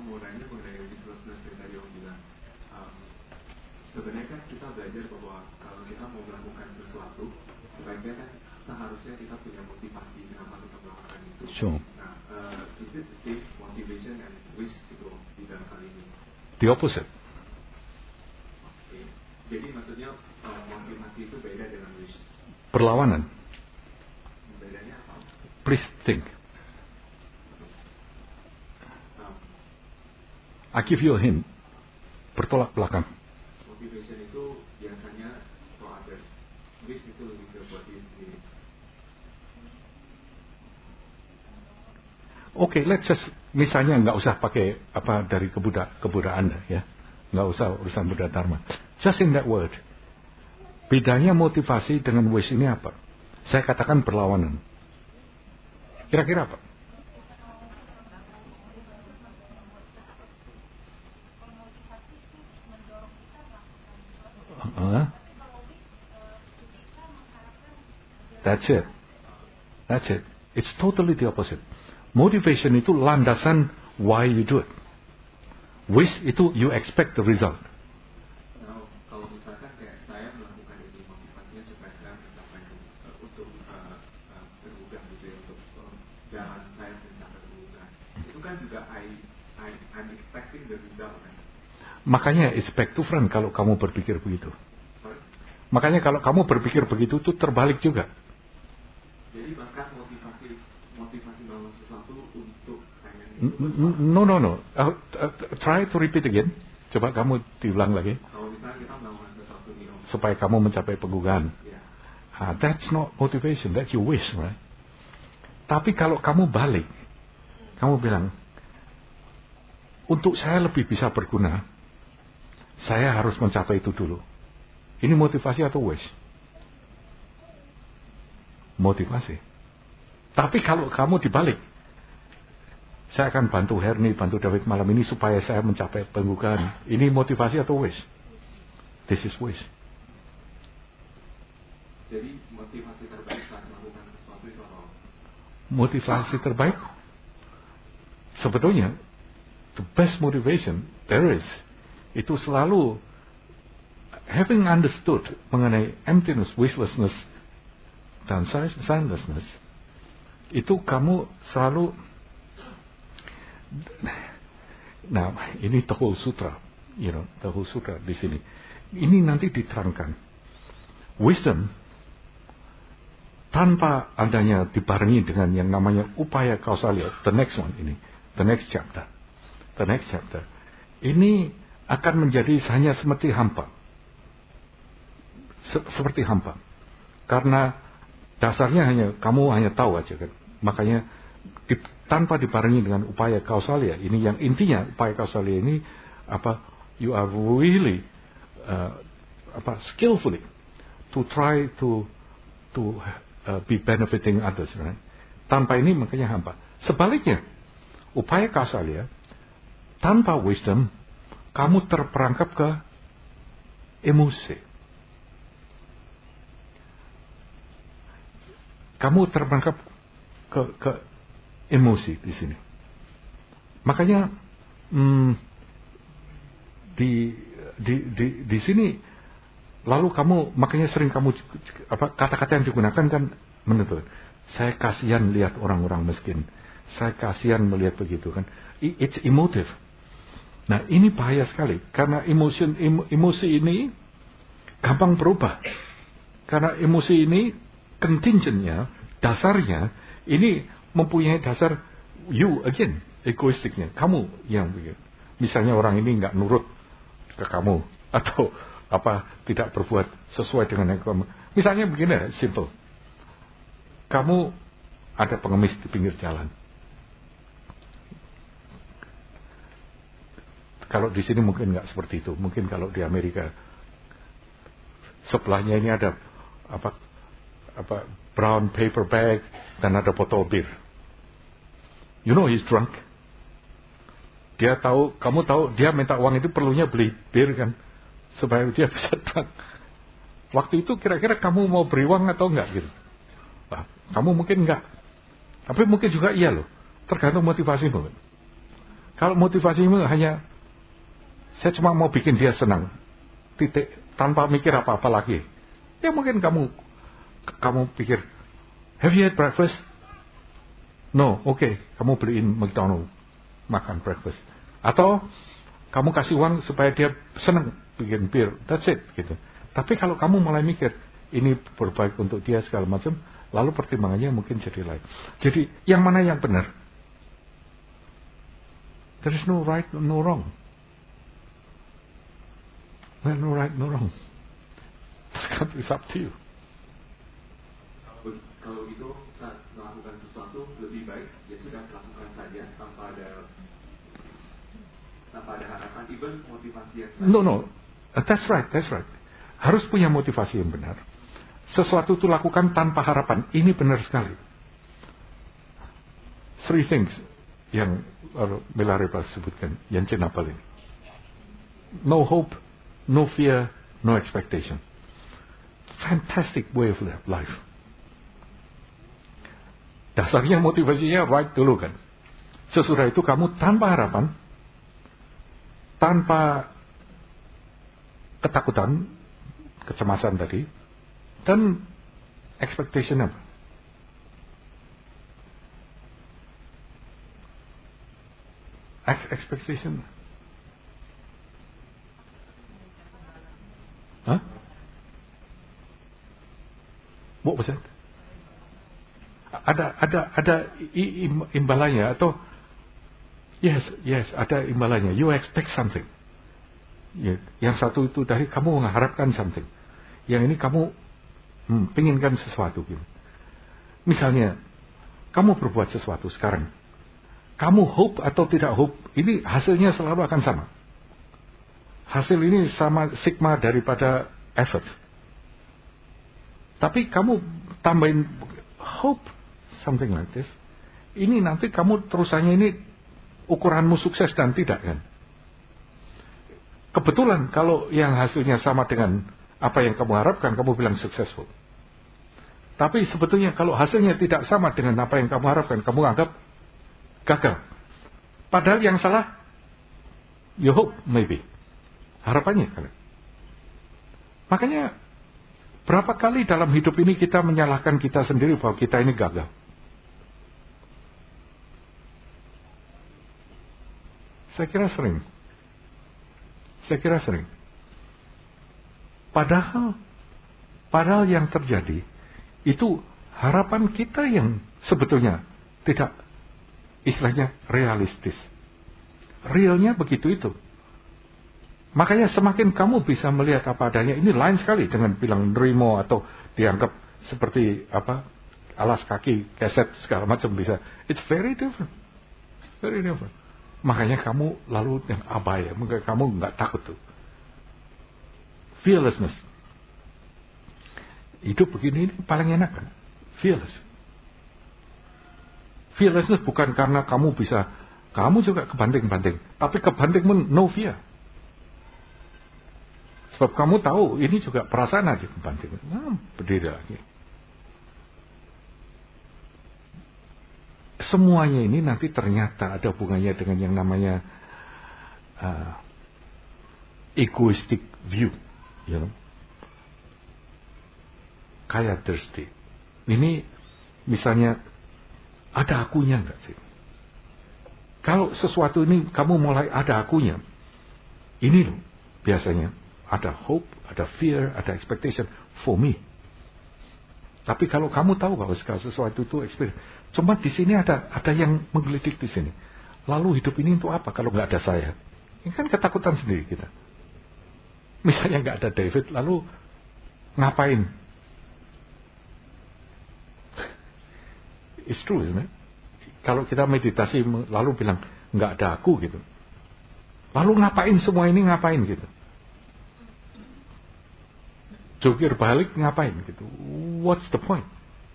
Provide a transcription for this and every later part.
mau nanya mengenai wishlessness yang tadi Om bilang. Sebenarnya kan kita belajar bahwa kalau kita mau melakukan sesuatu, sebaiknya kan seharusnya kita punya motivasi kenapa kita melakukan itu. Sure. Nah, is it the same motivation and wish gitu di dalam hal ini? The opposite. Okay. Jadi maksudnya motivasi itu beda dengan wish. Perlawanan. Bedanya apa? Please think. I give you a hint. Bertolak belakang. Motivation itu biasanya for others. Wish itu lebih ke buat diri sendiri. Okay, let's just misalnya nggak usah pakai apa dari kebudayaan Anda ya, nggak usah urusan Buddha Dharma. Just in that word. Bedanya motivasi dengan wish ini apa? Saya katakan berlawanan. Kira-kira apa? That's it. That's it. It's totally the opposite. Motivation itu landasan why you do it. Wish itu you expect the result. Kalau misalkan kayak saya melakukan ini motivasinya supaya saya mencapai untuk tergugah gitu ya, untuk jalan saya mencapai tergugah. Itu kan juga I'm expecting the result kan. Makanya it's back to front kalau kamu berpikir begitu. Sorry? Makanya kalau kamu berpikir begitu itu terbalik juga. Jadi bahkan motivasi melakukan sesuatu untuk pengen No. Try to repeat again. Coba kamu diulang lagi. Kalau misalnya kita melakukan sesuatu nih, Supaya kamu mencapai penggugahan. Yeah. That's not motivation, that's your wish, right? Tapi kalau kamu balik, kamu bilang, untuk saya lebih bisa berguna, saya harus mencapai itu dulu. Ini motivasi atau wish? Motivasi. Tapi kalau kamu dibalik, saya akan bantu Herni, bantu David malam ini supaya saya mencapai penggugahan. Ini motivasi atau wish? This is wish. Jadi motivasi terbaik saat melakukan sesuatu itu apa? Motivasi terbaik? Sebetulnya, the best motivation there is, itu selalu having understood mengenai emptiness, wishlessness, dan soundlessness, itu kamu selalu. Nah, ini the whole sutra, the whole sutra di sini. Ini nanti diterangkan. Wisdom tanpa adanya dibarengi dengan yang namanya upaya kausalia, the next chapter, ini akan menjadi hanya seperti hampa, karena dasarnya kamu hanya tahu aja kan. Makanya tanpa dibarengi dengan upaya kausalia ini, yang intinya upaya kausalia ini apa? You are really skillfully to try to be benefiting others, right? Tanpa ini makanya hampa. Sebaliknya, upaya kausalia tanpa wisdom, kamu terperangkap ke emosi. Kamu terperangkap ke emosi di sini. Makanya di sini lalu makanya sering kamu kata-kata yang digunakan kan menuntut. Saya kasihan lihat orang-orang miskin. Saya kasihan melihat begitu kan. It's emotive. Nah, ini bahaya sekali karena emosi ini gampang berubah. Karena emosi ini contingentnya, dasarnya ini mempunyai dasar you again, egoistiknya, kamu yang begitu. Misalnya orang ini nggak nurut ke kamu atau tidak berbuat sesuai dengan yang kamu. Misalnya begini, simple. Kamu ada pengemis di pinggir jalan. Kalau di sini mungkin nggak seperti itu. Mungkin kalau di Amerika sebelahnya ini ada brown paper bag dan ada botol bir. You know he's drunk. Kamu tahu dia minta uang itu perlunya beli bir kan, supaya dia bisa drunk. Waktu itu kira-kira kamu mau beri uang atau enggak gitu? Nah, kamu mungkin enggak. Tapi mungkin juga iya loh. Tergantung motivasimu. Kalau motivasimu hanya saya cuma mau bikin dia senang, titik, tanpa mikir apa-apa lagi, ya mungkin kamu pikir, have you had breakfast? No, okay, kamu beliin McDonald, makan breakfast. Atau kamu kasih uang supaya dia senang bikin bir, that's it gitu. Tapi kalau kamu mulai mikir ini berbaik untuk dia segala macam, lalu pertimbangannya mungkin jadi lain. Jadi yang mana yang benar? There is no right, no wrong. Well, no right, no wrong. It's up to you. Kalau itu saat melakukan sesuatu lebih baik ya sudah lakukan saja tanpa ada harapan, even motivasi yang salah. No, that's right. Harus punya motivasi yang benar. Sesuatu itu lakukan tanpa harapan. Ini benar sekali. 3 things yang Milarepa sebutkan, yang Cenapal ini. No hope, no fear, no expectation. Fantastic way of life. Dasarnya motivasinya right dulu kan. Sesudah itu kamu tanpa harapan, tanpa ketakutan, kecemasan tadi, dan expectation apa? Expectation. Huh? What was that? Ada imbalannya atau yes, ada imbalannya. You expect something. Yang satu itu dari kamu mengharapkan something. Yang ini kamu penginkan sesuatu gitu. Misalnya kamu berbuat sesuatu sekarang. Kamu hope atau tidak hope, ini hasilnya selalu akan sama. Hasil ini sama sigma daripada effort. Tapi kamu tambahin hope, something like this. Ini nanti kamu terusannya ini ukuranmu sukses dan tidak kan. Kebetulan kalau yang hasilnya sama dengan apa yang kamu harapkan, kamu bilang successful. Tapi sebetulnya kalau hasilnya tidak sama dengan apa yang kamu harapkan, kamu anggap gagal. Padahal yang salah, you hope maybe. Harapannya kan. Makanya berapa kali dalam hidup ini kita menyalahkan kita sendiri bahwa kita ini gagal. Saya kira sering. Padahal yang terjadi itu harapan kita yang sebetulnya tidak istilahnya realistis. Realnya begitu itu. Makanya semakin kamu bisa melihat apa adanya, ini lain sekali dengan bilang nerimo atau dianggap seperti apa alas kaki, keset segala macam bisa. It's very different. Very different. Makanya kamu lalu yang abai, makanya kamu nggak takut tuh. Fearlessness. Hidup begini ini paling enak kan? Fearless. Fearlessness bukan karena kamu juga kebanting-banting, tapi kebantingmu no fear. Sebab kamu tahu ini juga perasaan aja kebanting. Berdiri lagi. Semuanya ini nanti ternyata ada hubungannya dengan yang namanya egoistic view, you know. Kayak thirsty. Ini misalnya ada akunya enggak sih? Kalau sesuatu ini kamu mulai ada akunya, ini loh biasanya ada hope, ada fear, ada expectation for me. Tapi kalau kamu tahu bahwa segala sesuatu itu experience, cuma di sini ada yang menggelitik di sini. Lalu hidup ini untuk apa kalau nggak ada saya? Ini kan ketakutan sendiri kita. Misalnya nggak ada David, lalu ngapain? It's true, isn't it? Kalau kita meditasi lalu bilang nggak ada aku gitu. Lalu ngapain semua ini ngapain gitu? Jungkir balik ngapain gitu? What's the point?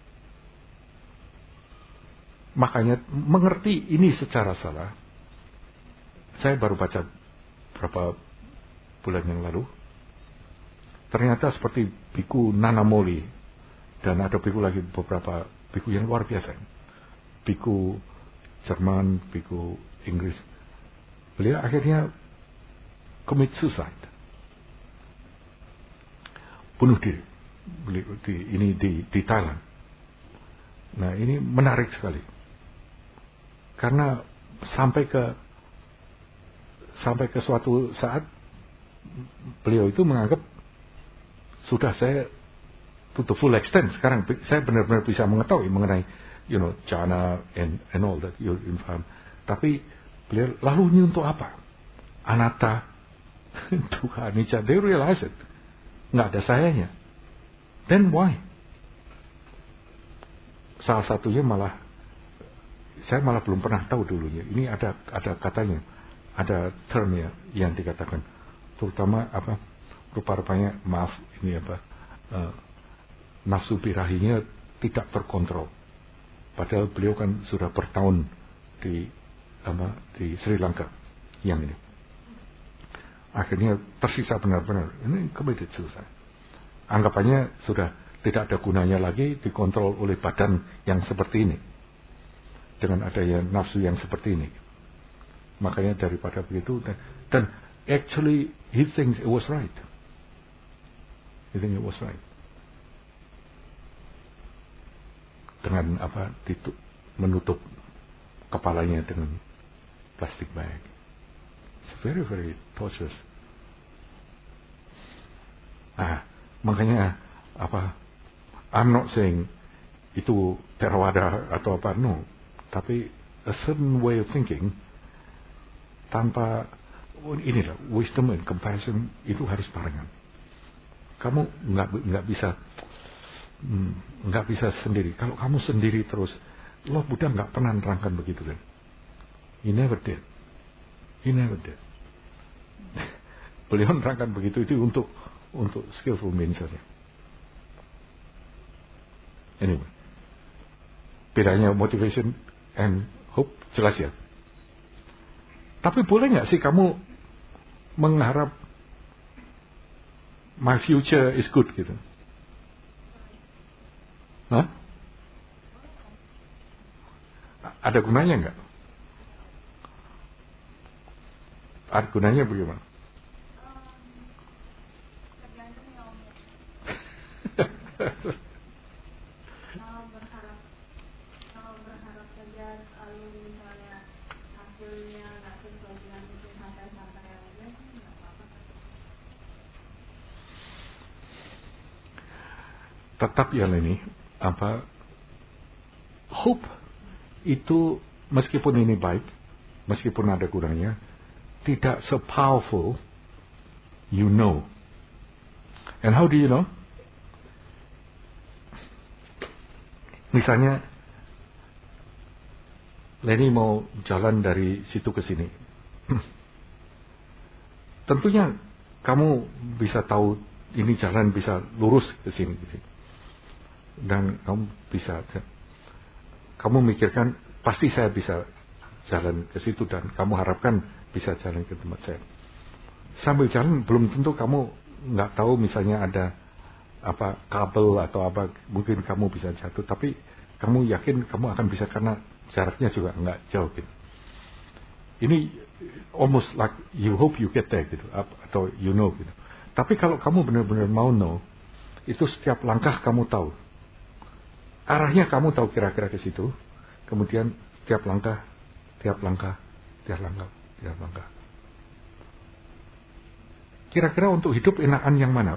Makanya mengerti ini secara salah. Saya baru baca beberapa bulan yang lalu. Ternyata seperti biku Nanamoli dan ada biku lagi beberapa biku yang luar biasa. Biku Jerman, biku Inggris. beliau akhirnya commit suicide. Bunuh diri. Ini di Thailand. Nah, ini menarik sekali. Karena sampai ke suatu saat beliau itu menganggap sudah saya to the full extent. Sekarang saya benar-benar bisa mengetahui mengenai jhana and all that you're infam. Tapi beliau lalu ini untuk apa? Anatta, Dukkha, Anicca. They realize it. Nggak ada sayanya. Then why? Salah satunya saya malah belum pernah tahu dulunya. Ini ada katanya, ada termnya yang dikatakan, terutama rupa-rupanya nafsu birahinya tidak terkontrol. Padahal beliau kan sudah bertahun di Sri Lanka yang ini. Akhirnya tersisa benar-benar ini committed suicide. Anggapannya sudah tidak ada gunanya lagi dikontrol oleh badan yang seperti ini. Dengan adanya nafsu yang seperti ini. Makanya daripada begitu, dan actually he thinks it was right. He thinks it was right. Dengan menutup kepalanya dengan plastik bag. It's very, very torturous. Makanya I'm not saying itu Theravada atau apa, no. Tapi a certain way of thinking tanpa inilah wisdom and compassion itu harus barengan. Kamu nggak bisa sendiri. Kalau kamu sendiri terus, Loh Buddha nggak pernah nerangkan begitu kan? He never did. Beliau nerangkan begitu itu untuk skillful means saja. Anyway, bedanya motivation and hope jelas ya. Tapi boleh nggak sih kamu mengharap my future is good gitu? Hah? Ada gunanya nggak? Ada gunanya bagaimana? Kalau berharap saja lalu misalnya hasilnya nggak sesuai dengan mungkin santai-santai aja nggak apa-apa. Tetap ya Leni, hope itu meskipun ini baik, meskipun ada gunanya, tidak se-powerful you know. And how do you know? Misalnya Leni mau jalan dari situ ke sini. Tentunya kamu bisa tahu ini jalan bisa lurus ke sini. Dan kamu mikirkan pasti saya bisa jalan ke situ dan kamu harapkan bisa jalan ke tempat saya. Sambil jalan belum tentu kamu nggak tahu misalnya ada kabel atau mungkin kamu bisa jatuh, tapi kamu yakin kamu akan bisa karena jaraknya juga nggak jauh gitu. Ini almost like you hope you get there gitu, atau you know gitu. Tapi kalau kamu benar-benar mau know, itu setiap langkah kamu tahu. Arahnya kamu tahu kira-kira ke situ, kemudian tiap langkah. Kira-kira untuk hidup enakan yang mana?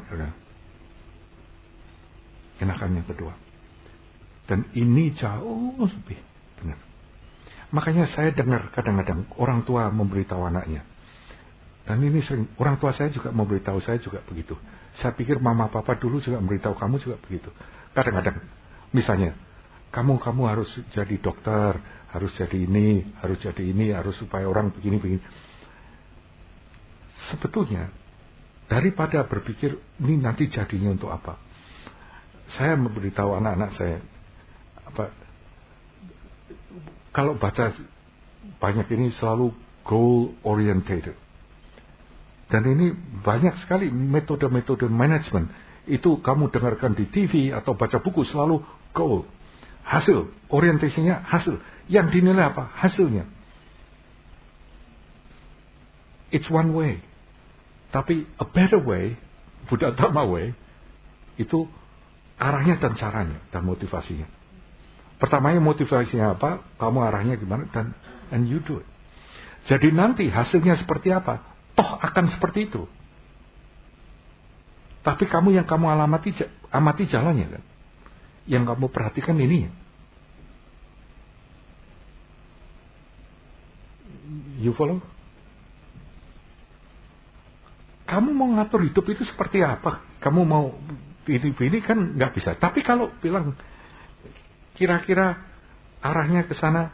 Enakan yang kedua. Dan ini jauh lebih benar. Makanya saya dengar kadang-kadang orang tua memberitahu anaknya. Dan ini sering, orang tua saya juga memberitahu saya juga begitu. Saya pikir mama papa dulu juga memberitahu kamu juga begitu. Kadang-kadang, misalnya, kamu harus jadi dokter, harus jadi ini, harus supaya orang begini. Sebetulnya, daripada berpikir ini nanti jadinya untuk apa, saya memberitahu anak-anak saya, kalau baca banyak ini selalu goal oriented. Dan ini banyak sekali metode-metode manajemen. Itu kamu dengarkan di TV atau baca buku selalu goal. Hasil, orientasinya hasil. Yang dinilai apa? Hasilnya. it's one way. Tapi a better way, Buddha Dhamma way, itu arahnya dan caranya dan motivasinya. Pertamanya motivasinya apa? Kamu arahnya gimana? And you do it. Jadi nanti hasilnya seperti apa? Toh akan seperti itu. Tapi kamu yang kamu amati jalannya kan. Yang kamu perhatikan ini. You follow? Kamu mau ngatur hidup itu seperti apa? Kamu mau ini kan nggak bisa. Tapi kalau bilang kira-kira arahnya ke sana,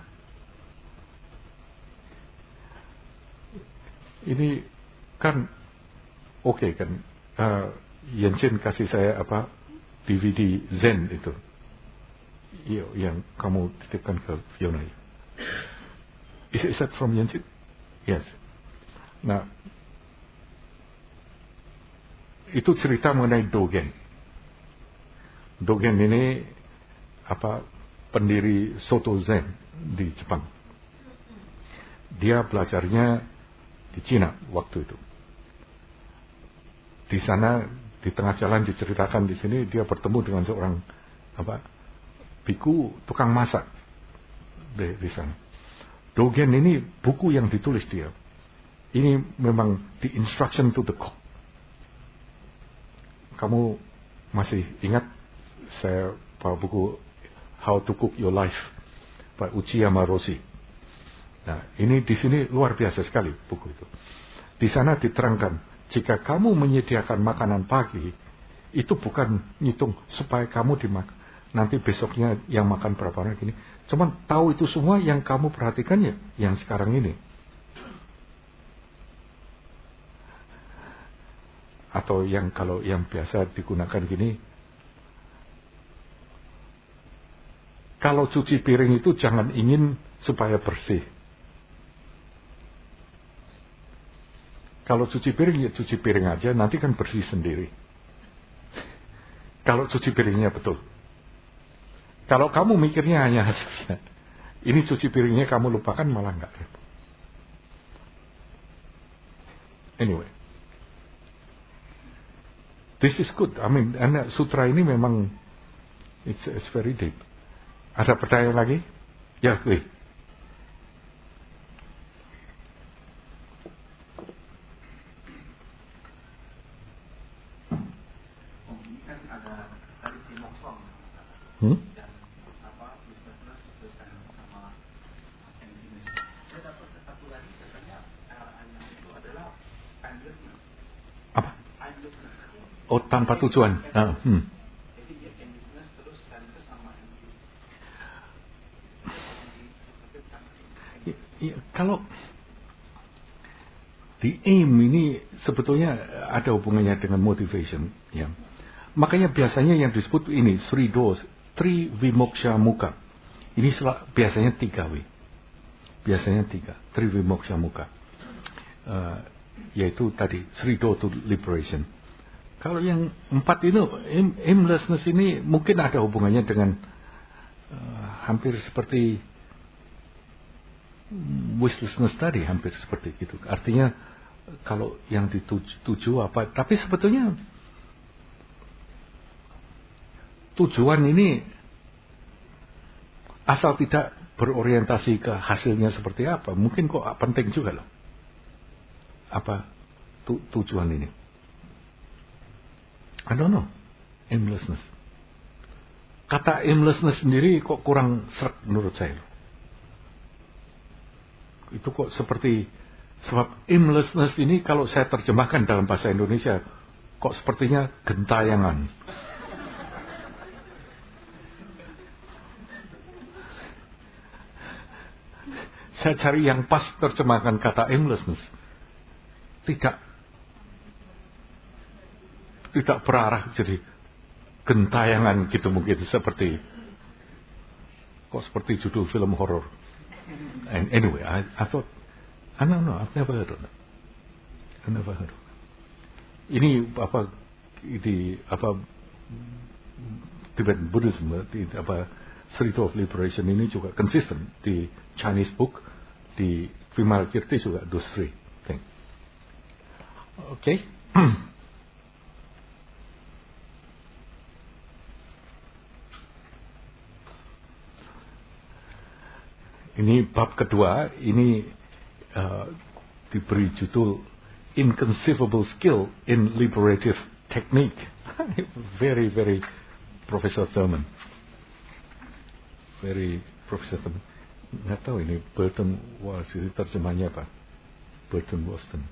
ini kan oke kan. Yenchen kasih saya DVD Zen itu, yang kamu titipkan ke Fiona. Is that from Yenchen? Yes. Nah, itu cerita mengenai Dogen. Dogen ini pendiri Soto Zen di Jepang. Dia belajarnya di Cina waktu itu. Di sana di tengah jalan diceritakan di sini dia bertemu dengan seorang biku tukang masak di sana. Dogen ini buku yang ditulis dia. Ini memang the instruction to the cook. Kamu masih ingat saya bawa buku How to Cook Your Life Pak Uchiyama Roshi. Nah, ini di sini luar biasa sekali buku itu. Di sana diterangkan, jika kamu menyediakan makanan pagi, itu bukan ngitung supaya kamu dimakan. Nanti besoknya yang makan berapa orang gini. Cuman tahu itu semua yang kamu perhatikan ya, yang sekarang ini. Atau yang kalau yang biasa digunakan gini, kalau cuci piring itu jangan ingin supaya bersih. Kalau cuci piring ya cuci piring aja, nanti kan bersih sendiri. Kalau cuci piringnya betul. Kalau kamu mikirnya hanya hasilnya, ini cuci piringnya kamu lupakan malah nggak repot. Anyway. This is good. I mean, sutra ini memang it's very deep. Ada pertanyaan lagi? Ya, wih. Ini kan ada tadi Timoksong dan business terus sama engineer. Saya dapat satu lagi katanya itu adalah endlessness. Apa? Endlessness. Oh, tanpa tujuan. Jadi dia endlessness terus endless sama endless. Ya, kalau di aim ini sebetulnya ada hubungannya dengan motivation, ya. Makanya biasanya yang disebut ini Sri Dos, Tri Vimoksha Muka. Ini biasanya 3 W. Biasanya 3, Tri Vimoksha Muka. Yaitu tadi Sri Do to liberation. Kalau yang 4 itu aimlessness ini mungkin ada hubungannya dengan hampir seperti wishlessness tadi, hampir seperti itu. Artinya kalau yang dituju apa, tapi sebetulnya tujuan ini asal tidak berorientasi ke hasilnya seperti apa, mungkin kok penting juga loh. Apa tujuan ini? I don't know. Aimlessness. Kata aimlessness sendiri kok kurang sreg menurut saya. Itu kok seperti, sebab aimlessness ini kalau saya terjemahkan dalam bahasa Indonesia kok sepertinya gentayangan. Saya cari yang pas terjemahkan kata aimlessness. Tidak berarah jadi gentayangan gitu, mungkin seperti kok seperti judul film horor. And anyway, I thought, I don't know, I've never heard of it. I never heard of it. Ini Tibetan Buddhism, Street of Liberation ini juga consistent di Chinese book, di Vimalkirti juga those 3 things. Oke. Ini bab kedua, ini diberi judul Inconceivable Skill in Liberative Technique. Very, very Professor Thurman. Very Professor Thurman. Nggak tahu ini Burton Wallis, itu terjemahnya apa? Burton Washington.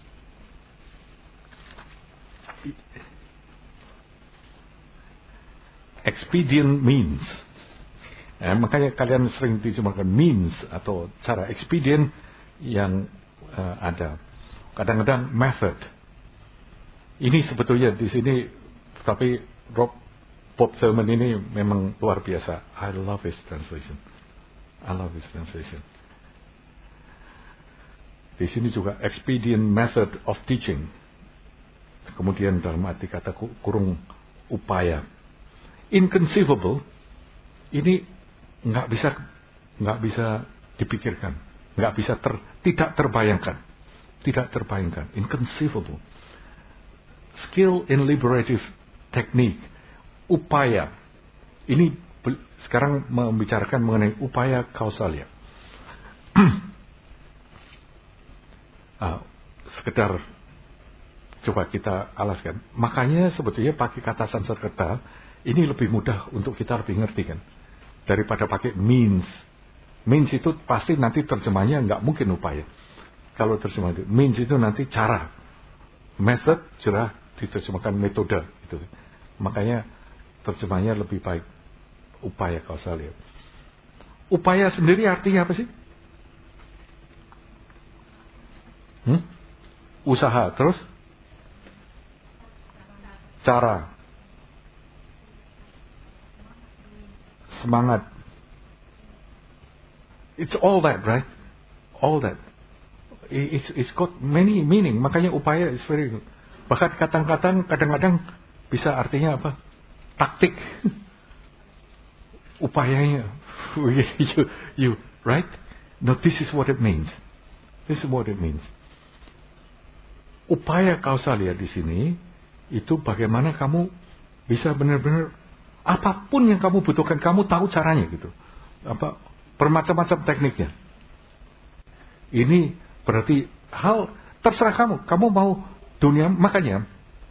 Expedient means. Makanya kalian sering diterjemahkan means atau cara expedient yang ada. Kadang-kadang method. Ini sebetulnya di sini, tapi Bob Thurman ini memang luar biasa. I love his translation. Di sini juga expedient method of teaching. Kemudian dalam arti kata kurung upaya. Inconceivable ini nggak bisa dipikirkan, tidak terbayangkan. Inconceivable. Skill in liberative technique, upaya. Ini sekarang membicarakan mengenai upaya kausalia. Sekedar coba kita alaskan. Makanya sebetulnya pakai kata Sanskerta ini lebih mudah untuk kita lebih ngerti kan, daripada pakai means. Means itu pasti nanti terjemahnya nggak mungkin upaya. Kalau terjemah itu means itu nanti cara, method cerah diterjemahkan metode gitu. Makanya terjemahnya lebih baik upaya kausalia. Upaya sendiri artinya apa sih? Usaha, terus cara, semangat. It's all that, right? All that. It's got many meaning. Makanya upaya is very good. Bahkan kadang-kadang bisa artinya apa? Taktik. Upayanya. you, right? No, this is what it means. Upaya kausalia di sini itu bagaimana kamu bisa benar-benar apapun yang kamu butuhkan, kamu tahu caranya gitu. Bermacam-macam tekniknya. Ini berarti hal terserah kamu mau dunia, makanya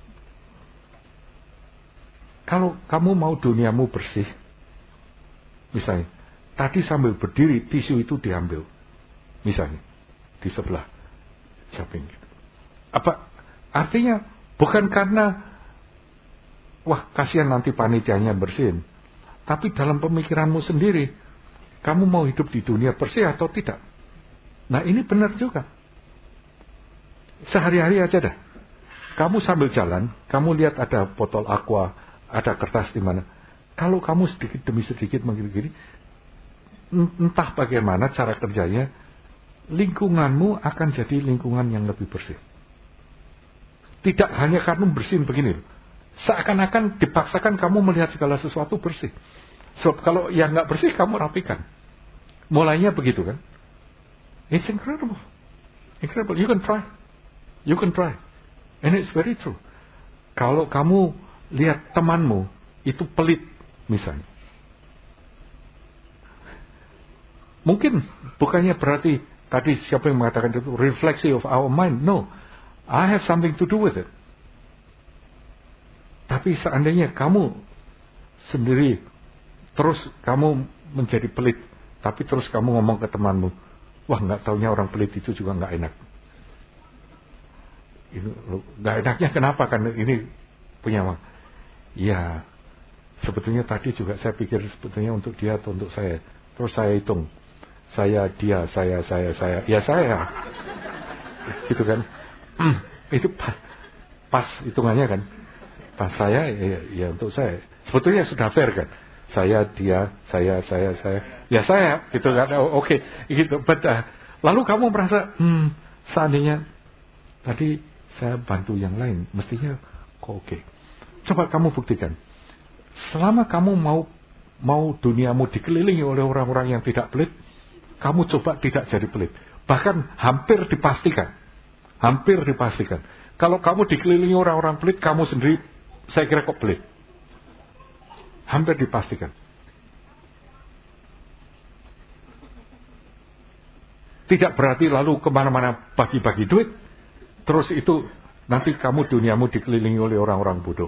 kalau kamu mau duniamu bersih, misalnya tadi sambil berdiri tisu itu diambil, misalnya di sebelah samping gitu. Apa artinya? Bukan karena wah kasihan nanti panitianya bersihin, tapi dalam pemikiranmu sendiri, kamu mau hidup di dunia bersih atau tidak? Nah ini benar juga. Sehari-hari aja dah. Kamu sambil jalan, kamu lihat ada botol aqua, ada kertas di mana. Kalau kamu sedikit demi sedikit begini, entah bagaimana cara kerjanya, lingkunganmu akan jadi lingkungan yang lebih bersih. Tidak hanya kamu bersihin begini, seakan-akan dipaksakan kamu melihat segala sesuatu bersih. Sebab kalau yang nggak bersih kamu rapikan. Mulainya begitu kan? It's incredible. You can try. And it's very true. Kalau kamu lihat temanmu itu pelit misalnya, mungkin bukannya berarti tadi siapa yang mengatakan itu refleksi of our mind. No, I have something to do with it. Tapi seandainya kamu sendiri terus kamu menjadi pelit, tapi terus kamu ngomong ke temanmu, wah nggak taunya orang pelit itu juga nggak enak. Nggak enaknya kenapa? Kan ini punya ya sebetulnya tadi juga saya pikir sebetulnya untuk dia atau untuk saya. Terus saya hitung, saya, dia, saya, ya saya, gitu kan? Itu pas hitungannya kan? Pas saya, ya untuk saya. Sebetulnya sudah fair kan? Saya, dia, saya, ya saya, gitu kan? Oke, gitu. Lalu kamu merasa, seandainya tadi saya bantu yang lain, mestinya kok oke. Coba kamu buktikan. Selama kamu mau duniamu dikelilingi oleh orang-orang yang tidak pelit, kamu coba tidak jadi pelit. Bahkan hampir dipastikan. Kalau kamu dikelilingi orang-orang pelit, kamu sendiri, saya kira kok pelit. Hampir dipastikan. Tidak berarti lalu kemana-mana bagi-bagi duit. Terus itu nanti kamu duniamu dikelilingi oleh orang-orang bodoh.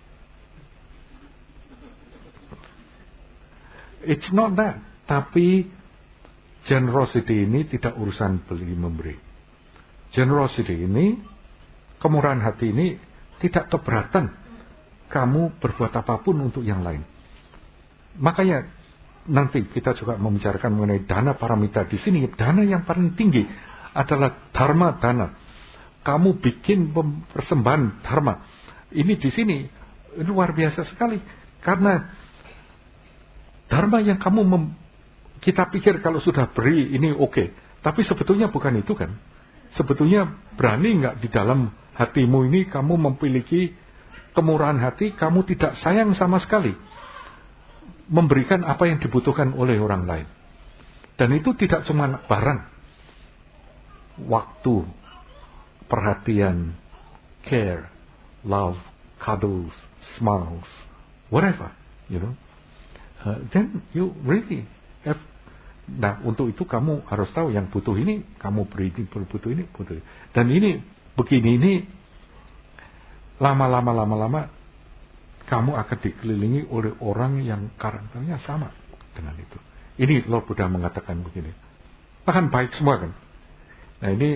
It's not that. Tapi generosity ini tidak urusan beli memberi. Generosity ini, kemurahan hati ini tidak keberatan kamu berbuat apapun untuk yang lain. Makanya nanti kita juga membicarakan mengenai dana paramita di sini. Dana yang paling tinggi adalah dharma dana. Kamu bikin persembahan dharma. Ini di sini luar biasa sekali. Karena dharma yang kamu kita pikir kalau sudah beri ini oke. Tapi sebetulnya bukan itu kan. Sebetulnya berani nggak di dalam hatimu ini kamu memiliki kemurahan hati, kamu tidak sayang sama sekali memberikan apa yang dibutuhkan oleh orang lain. Dan itu tidak cuma barang, waktu, perhatian, care, love, cuddles, smiles, whatever, you know. Then you really have. Nah, untuk itu kamu harus tahu yang butuh ini kamu beri, butuh ini butuh. Dan ini begini ini lama-lama kamu akan dikelilingi oleh orang yang karakternya sama dengan itu. Ini Lord Buddha mengatakan begini. Bahkan baik semua kan. Nah ini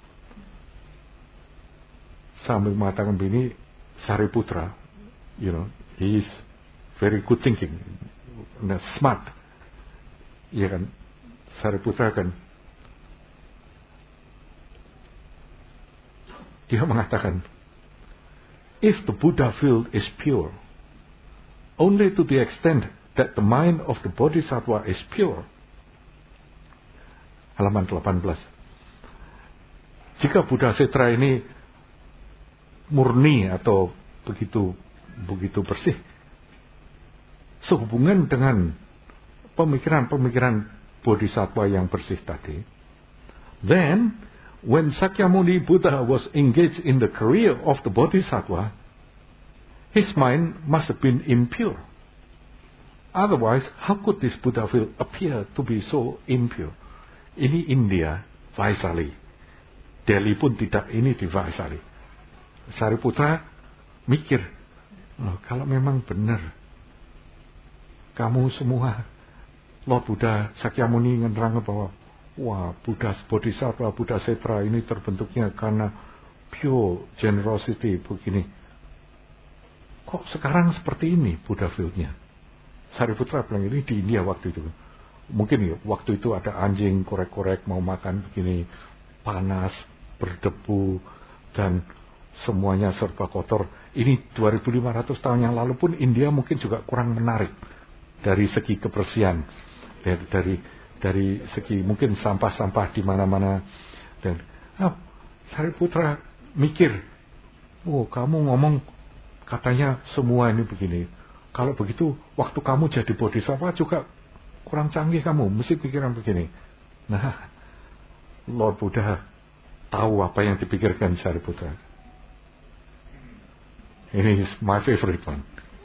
sambil mengatakan begini, Sariputra, you know, he is very good thinking, smart. Iya kan, Sariputra kan. Dia mengatakan, if the Buddha field is pure, only to the extent that the mind of the Bodhisattva is pure. Halaman 18. Jika Buddha Setra ini murni atau begitu bersih, sehubungan dengan pemikiran-pemikiran Bodhisattva yang bersih tadi, then when Sakyamuni Buddha was engaged in the career of the Bodhisattva, his mind must have been impure. Otherwise, how could this Buddha field appear to be so impure? Ini India, Vaisali. Delhi pun tidak, ini di Vaisali. Sariputra mikir, kalau memang benar, kamu semua, Lord Buddha, Sakyamuni menerangkan bahwa wah, Buddha Bodhisattva, Buddha Setra ini terbentuknya karena pure generosity begini. Kok sekarang seperti ini Buddha fieldnya? Sariputra bilang ini di India waktu itu. Mungkin ya, waktu itu ada anjing korek-korek mau makan begini, panas, berdebu, dan semuanya serba kotor. Ini 2500 tahun yang lalu pun India mungkin juga kurang menarik dari segi kebersihan. Dari segi mungkin sampah-sampah di mana-mana. Dan Sariputra mikir, kamu ngomong katanya semua ini begini. Kalau begitu waktu kamu jadi bodhisattva juga kurang canggih kamu, mesti pikiran begini. Nah, Lord Buddha tahu apa yang dipikirkan Sariputra. Ini is my favorite one.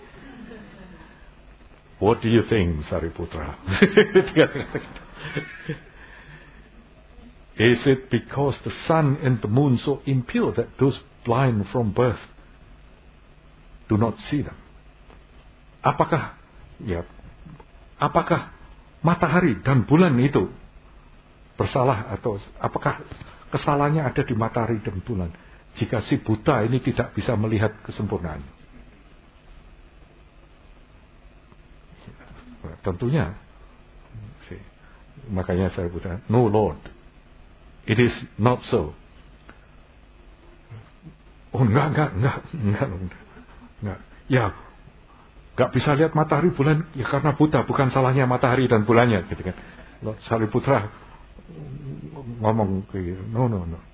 What do you think, Sariputra? Is it because the sun and the moon so impure that those blind from birth do not see them? Apakah matahari dan bulan itu bersalah, atau apakah kesalahannya ada di matahari dan bulan jika si buta ini tidak bisa melihat kesempurnaan? Tentunya. Makanya saya bilang, no Lord, it is not so. Oh enggak. Ya, enggak bisa lihat matahari bulan ya karena buta, bukan salahnya matahari dan bulannya, gitu kan. Sariputra ngomong gitu, no.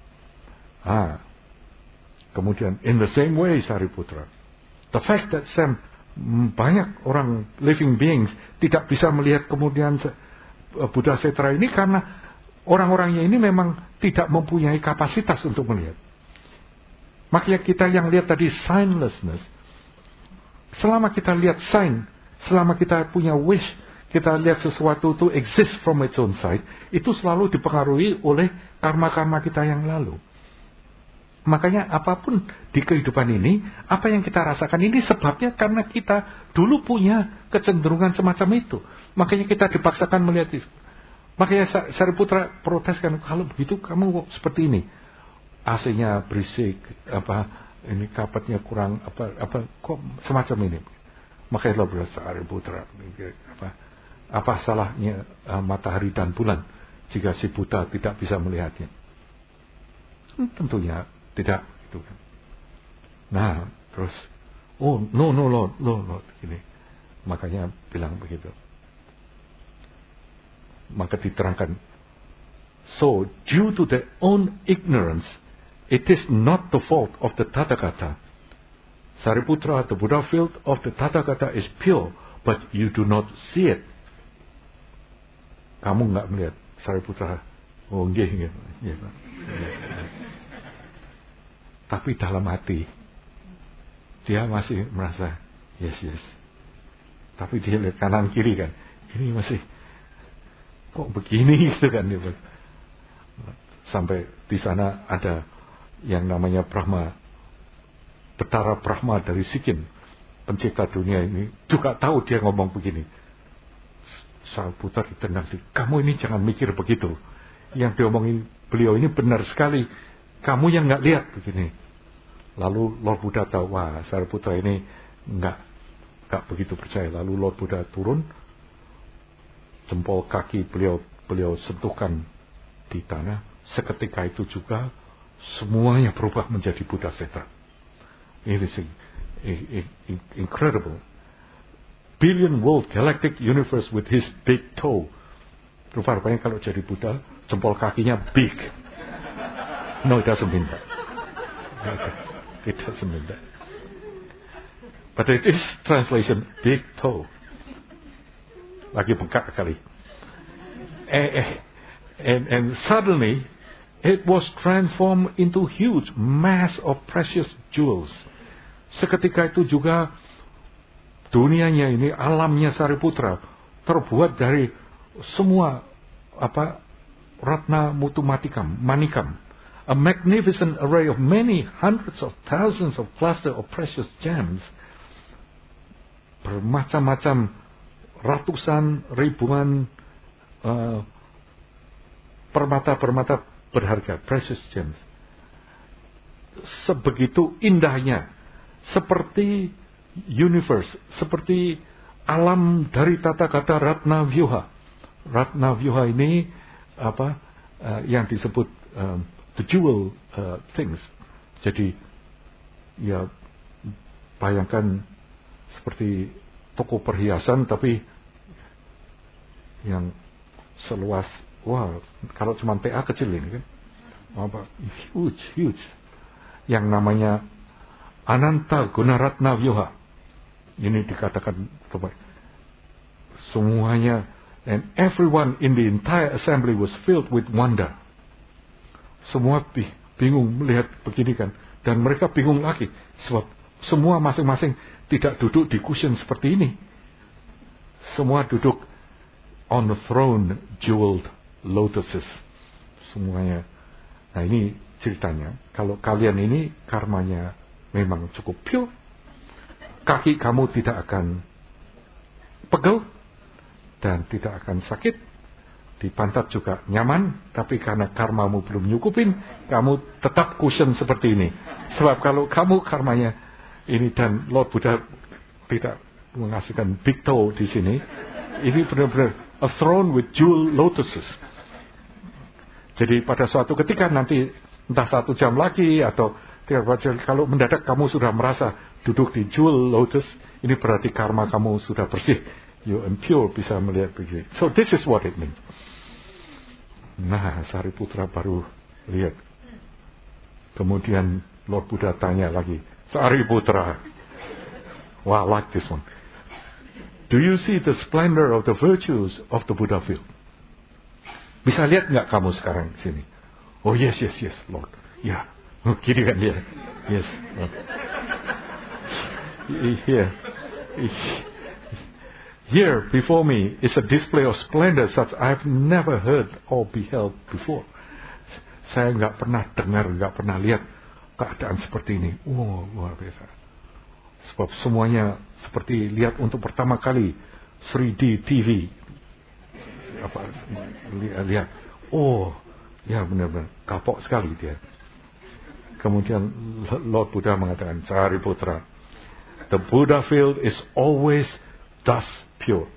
Kemudian in the same way Sariputra, the fact that banyak orang living beings tidak bisa melihat kemudian Buddha Setra ini karena orang-orangnya ini memang tidak mempunyai kapasitas untuk melihat. Makanya kita yang lihat tadi signlessness. Selama kita lihat sign, selama kita punya wish, kita lihat sesuatu itu exist from its own side, itu selalu dipengaruhi oleh karma-karma kita yang lalu. Makanya apapun di kehidupan ini, apa yang kita rasakan ini sebabnya karena kita dulu punya kecenderungan semacam itu. Makanya kita dipaksakan melihat itu. Makanya Sariputra protes kan, kalau begitu kamu seperti ini. AC-nya berisik, ini kapatnya kurang, kok semacam ini. Makanya lo berasa Sariputra, apa salahnya matahari dan bulan jika si buta tidak bisa melihatnya? Tentunya tidak, gitu kan. Nah, terus, no, gini. Makanya bilang begitu. Maka diterangkan, so due to their own ignorance, it is not the fault of the Tathagata. Sariputra, the Buddha field of the Tathagata is pure, but you do not see it. Kamu nggak melihat. Sariputra, nggih. Tapi dalam hati, dia masih merasa, yes. Tapi dia lihat kanan kiri kan, ini masih, kok begini gitu kan. Sampai di sana ada yang namanya Brahma, Betara Brahma dari Sikkim, pencipta dunia ini, juga tahu dia ngomong begini. Sariputra ditendang, kamu ini jangan mikir begitu. Yang diomongin beliau ini benar sekali. Kamu yang nggak lihat begini. Lalu Lord Buddha tahu, wah Sariputra ini nggak begitu percaya. Lalu Lord Buddha turun, jempol kaki beliau sentuhkan di tanah. Seketika itu juga semuanya berubah menjadi Buddha Setra. It is incredible. Billion world galactic universe with his big toe. Rupanya kalau jadi Buddha, jempol kakinya big. No, it doesn't mean that. It doesn't mean that. But it is translation big toe. Lagi bengkak kali. And suddenly it was transformed into huge mass of precious jewels. Seketika itu juga dunianya ini, alamnya Sariputra terbuat dari semua ratna mutu manikam. A magnificent array of many hundreds of thousands of cluster of precious gems. Bermacam-macam, ratusan, ribuan permata-permata berharga, precious gems. Sebegitu indahnya, seperti universe, seperti alam dari Tathagata Ratna Vyuha. Ratna Vyuha ini yang disebut the jewel things. Jadi ya bayangkan seperti toko perhiasan tapi yang seluas, kalau cuma TA kecil ini kan, huge. Yang namanya Ananta Gunaratna Vyuha. Ini dikatakan semuanya, and everyone in the entire assembly was filled with wonder. Semua bingung melihat begini kan, dan mereka bingung lagi sebab semua masing-masing tidak duduk di cushion seperti ini. Semua duduk on the throne jeweled lotuses. Semuanya. Nah ini ceritanya. Kalau kalian ini karmanya memang cukup pure, kaki kamu tidak akan pegel dan tidak akan sakit. Di pantat juga nyaman, tapi karena karmamu belum nyukupin, kamu tetap cushion seperti ini. Sebab kalau kamu karmanya ini, dan Lord Buddha tidak mengasihkan big toe di sini, ini benar-benar a throne with jewel lotuses. Jadi pada suatu ketika nanti, entah 1 jam lagi atau 3 jam, kalau mendadak kamu sudah merasa duduk di jewel lotus, ini berarti karma kamu sudah bersih. You and pure, bisa melihat begitu. So this is what it means. Nah, Sariputra baru lihat. Kemudian Lord Buddha tanya lagi, Sariputra, wow, I like this one. Do you see the splendor of the virtues of the Buddha field? Bisa lihat nggak kamu sekarang di sini? Oh yes, Lord. Ya, gini kan dia. Yes. Here before me is a display of splendor such I've never heard or beheld before. Saya nggak pernah dengar, nggak pernah lihat keadaan seperti ini. Wow, luar biasa. Sebab semuanya seperti lihat untuk pertama kali 3D TV. Lihat. Oh, ya benar-benar kapok sekali dia. Kemudian Lord Buddha mengatakan, Sariputra, the Buddha field is always thus pure.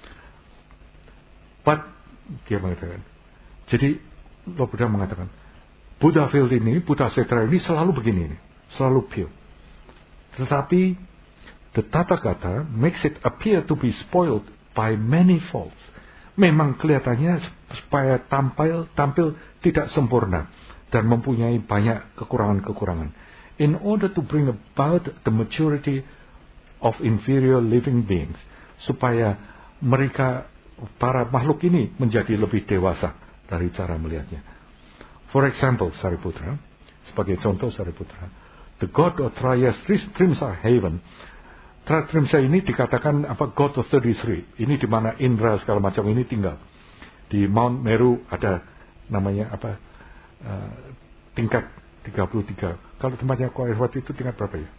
But dia mengatakan, jadi Lord Buddha mengatakan, Buddha field ini, Buddha Setra ini selalu begini, selalu pure. Tetapi the Tathagata makes it appear to be spoiled by many faults. Memang kelihatannya supaya tampil tidak sempurna dan mempunyai banyak kekurangan-kekurangan. In order to bring about the maturity of inferior living beings, supaya mereka para makhluk ini menjadi lebih dewasa dari cara melihatnya. For example, Sariputra, sebagai contoh Sariputra, the god of Trimsa Haven. Trimsa ini dikatakan god of 33. Ini di mana Indra segala macam ini tinggal. Di Mount Meru ada namanya tingkat 33. Kalau tempatnya Kuairwat itu tingkat berapa ya?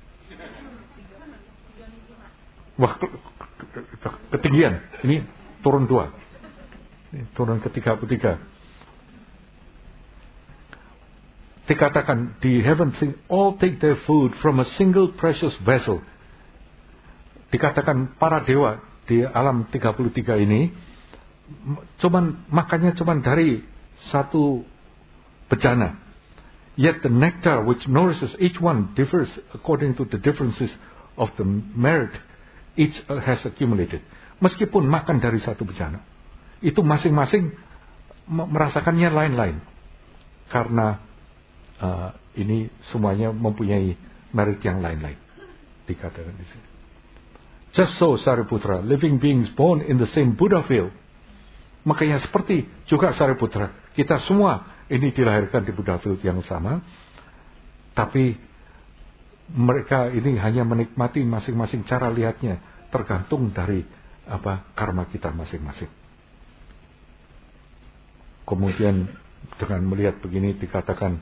Wah, ketinggian. Ini turun 2. Ini turun ke 33. Dikatakan di heaven all take their food from a single precious vessel. Dikatakan para dewa di alam 33 ini makannya cuman dari satu bejana. Yet the nectar which nourishes each one differs according to the differences of the merit each has accumulated. Meskipun makan dari satu bejana, itu masing-masing merasakannya lain-lain. Karena ini semuanya mempunyai merit yang lain-lain. Dikatakan di sini. Just so, Sariputra, living beings born in the same Buddha field. Makanya seperti juga Sariputra, kita semua ini dilahirkan di Buddha field yang sama, tapi mereka ini hanya menikmati masing-masing cara lihatnya, tergantung dari karma kita masing-masing. Kemudian dengan melihat begini dikatakan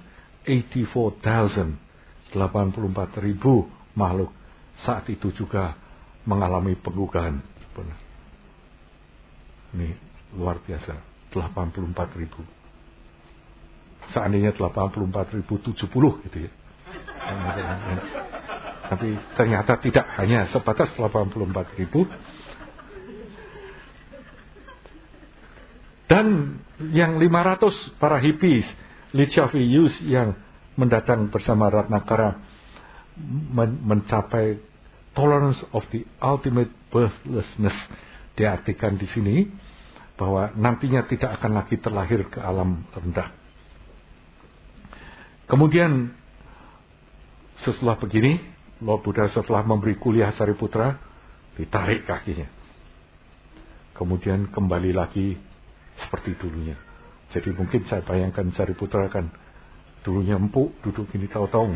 84,000 makhluk saat itu juga mengalami penggugahan. Ini luar biasa, 84,000. Seandainya 84,070 gitu ya. Tapi ternyata tidak, hanya sebatas 84,000. Dan yang 500 para hippies Lichavius yang mendatang bersama Ratnakara mencapai tolerance of the ultimate birthlessness. Diartikan di sini bahwa nantinya tidak akan lagi terlahir ke alam rendah. Kemudian setelah begini, Lord Buddha setelah memberi kuliah Sariputra, ditarik kakinya. Kemudian kembali lagi seperti dulunya. Jadi mungkin saya bayangkan Sariputra kan dulunya empuk, duduk gini tahu-tahu,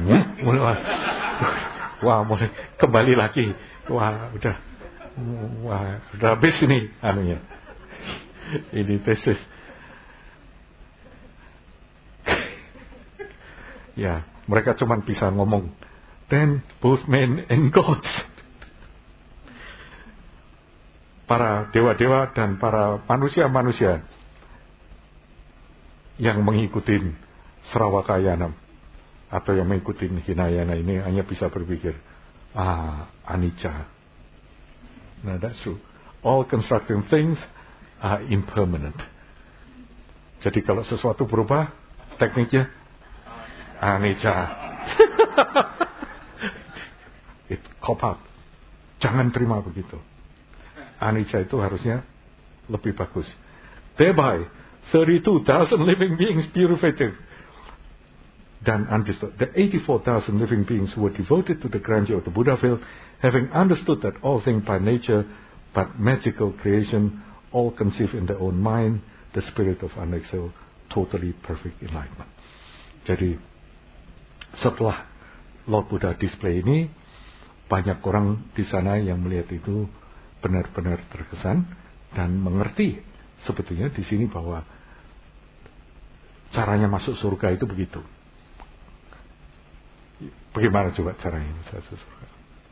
wah mulai kembali lagi, udah habis ini anunya. Ini tesis. Ya, mereka cuma bisa ngomong, then both men and gods. Para dewa-dewa dan para manusia-manusia yang mengikuti Sravakayana atau yang mengikuti Hinayana ini hanya bisa berpikir, anicca. Nah, that's true. All constructing things are impermanent. Jadi kalau sesuatu berubah, tekniknya anicca. It cop out. Jangan terima begitu. Anicca itu harusnya lebih bagus. Thereby, 32,000 living beings purified dan understood. The 84,000 living beings who were devoted to the grandeur of the Buddha field, having understood that all things by nature but magical creation, all conceive in their own mind, the spirit of unexcelled, totally perfect enlightenment. Jadi setelah Lord Buddha display ini, banyak orang di sana yang melihat itu benar-benar terkesan dan mengerti sebetulnya di sini bahwa caranya masuk surga itu begitu. Bagaimana coba caranya masuk surga?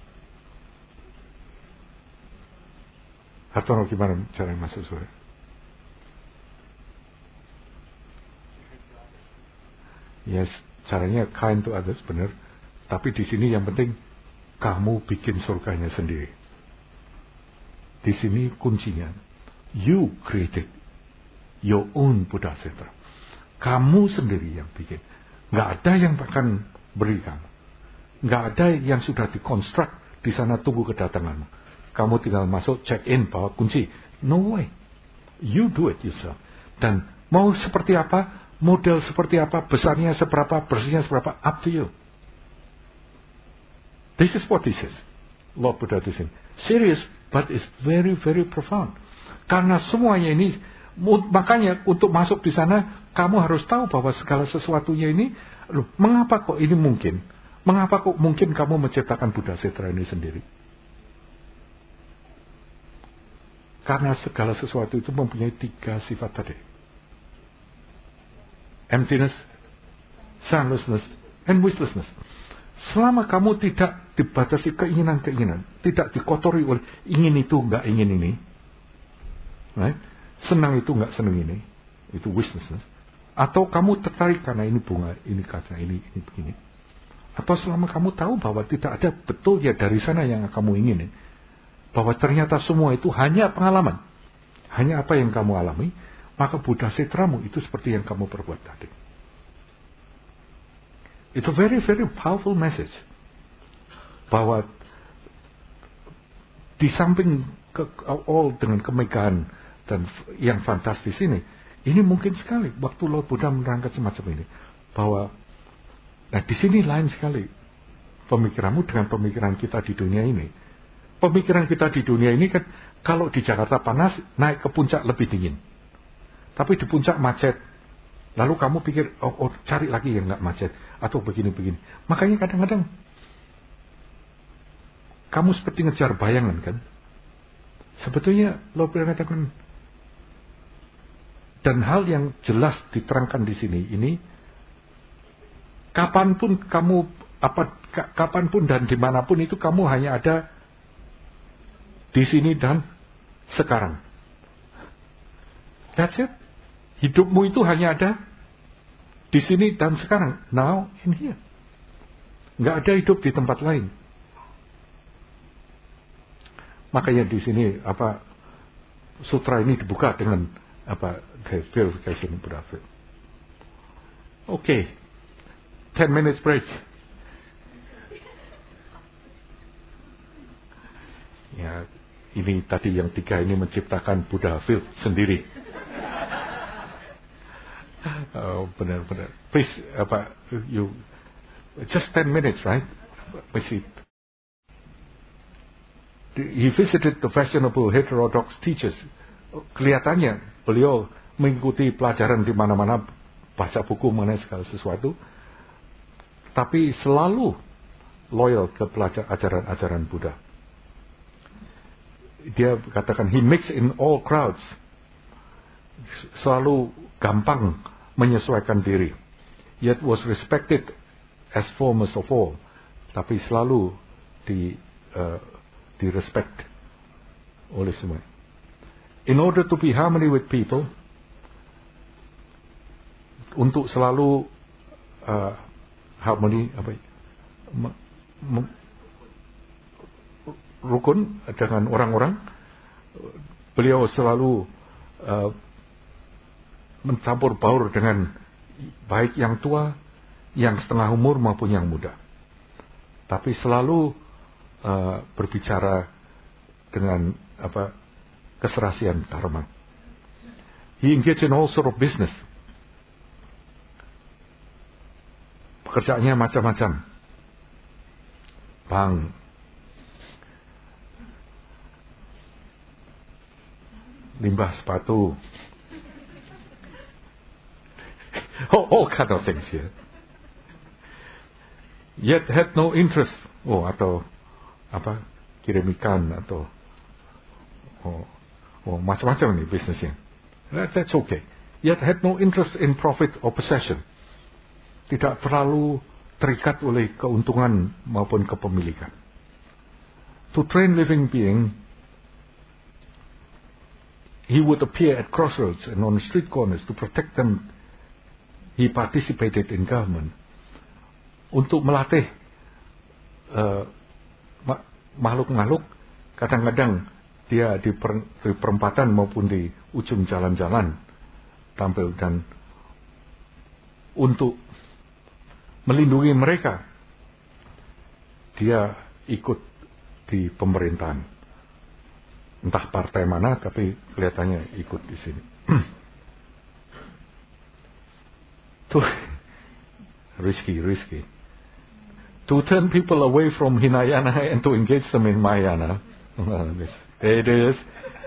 Atau gimana caranya masuk surga? Yes, caranya kind to others, benar. Tapi di sini yang penting kamu bikin surganya sendiri. Di sini kuncinya. You created your own Buddha Center. Kamu sendiri yang bikin. Nggak ada yang akan beri kamu. Nggak ada yang sudah dikonstruk di sana tunggu kedatanganmu. Kamu tinggal masuk, check in, bawa kunci. No way. You do it yourself. Dan mau seperti apa, model seperti apa, besarnya seberapa, bersihnya seberapa, up to you. This is what this is. Lord Buddha di sini. Serious, but it's very, very profound. Karena semuanya ini, makanya untuk masuk di sana, kamu harus tahu bahwa segala sesuatunya ini, loh, mengapa kok ini mungkin? Mengapa kok mungkin kamu menciptakan Buddha Citra ini sendiri? Karena segala sesuatu itu mempunyai 3 sifat tadi. Emptiness, soundlessness, and wishlessness. Selama kamu tidak dibatasi keinginan-keinginan, tidak dikotori oleh ingin itu, nggak ingin ini, right? Senang itu, nggak senang ini, itu wishlessness. Atau kamu tertarik karena ini bunga, ini kaca, ini begini. Atau selama kamu tahu bahwa tidak ada betul ya dari sana yang kamu ingin, bahwa ternyata semua itu hanya pengalaman, hanya apa yang kamu alami, maka Buddha Citramu itu seperti yang kamu perbuat tadi. It's a very, very powerful message. Bahwa di samping all dengan kemegahan dan yang fantastis ini mungkin sekali waktu Lord Buddha menerangkan semacam ini. Bahwa, nah di sini lain sekali pemikiranmu dengan pemikiran kita di dunia ini. Pemikiran kita di dunia ini kan, kalau di Jakarta panas, naik ke puncak lebih dingin. Tapi di puncak macet. Lalu kamu pikir, oh cari lagi yang nggak macet. Atau begini-begini. Makanya kadang-kadang kamu seperti ngejar bayangan kan. Sebetulnya Lord Buddha katakan, dan hal yang jelas diterangkan di sini ini, kapanpun kamu, kapanpun dan dimanapun itu kamu hanya ada di sini dan sekarang. That's it. Hidupmu itu hanya ada di sini dan sekarang. Now and here. Nggak ada hidup di tempat lain. Makanya di sini sutra ini dibuka dengan the purification Buddha. Okay. 10 minutes break. Ya, ini tadi yang 3 ini menciptakan Buddha field sendiri. Oh, benar-benar. Please, you just 10 minutes, right? Visit. He visited the fashionable heterodox teachers. Kelihatannya beliau mengikuti pelajaran di mana-mana, baca buku mengenai segala sesuatu, tapi selalu loyal ke ajaran-ajaran Buddha. Dia katakan, he mixed in all crowds. Selalu gampang menyesuaikan diri. Yet was respected as foremost of all. Tapi selalu di respect oleh semua. In order to be harmony with people, untuk selalu harmoni rukun dengan orang-orang, beliau selalu mencampur baur dengan baik yang tua, yang setengah umur maupun yang muda. Tapi selalu berbicara dengan keserasian dharma. He engaged in all sort of business. Pekerjaannya macam-macam. Bank, limbah sepatu, all kind of things here. yet had no interest. Atau apa, kirim ikan atau macam-macam nih bisnisnya. That's okay. Yet had no interest in profit or possession. Tidak terlalu terikat oleh keuntungan maupun kepemilikan. To train living being, he would appear at crossroads and on street corners to protect them. He participated in government. Untuk melatih makhluk-makhluk, kadang-kadang dia di perempatan maupun di ujung jalan-jalan tampil, dan untuk melindungi mereka dia ikut di pemerintahan. Entah partai mana, tapi kelihatannya ikut di sini. Tuh, risky. To turn people away from Hinayana and to engage them in Mahayana. There it is.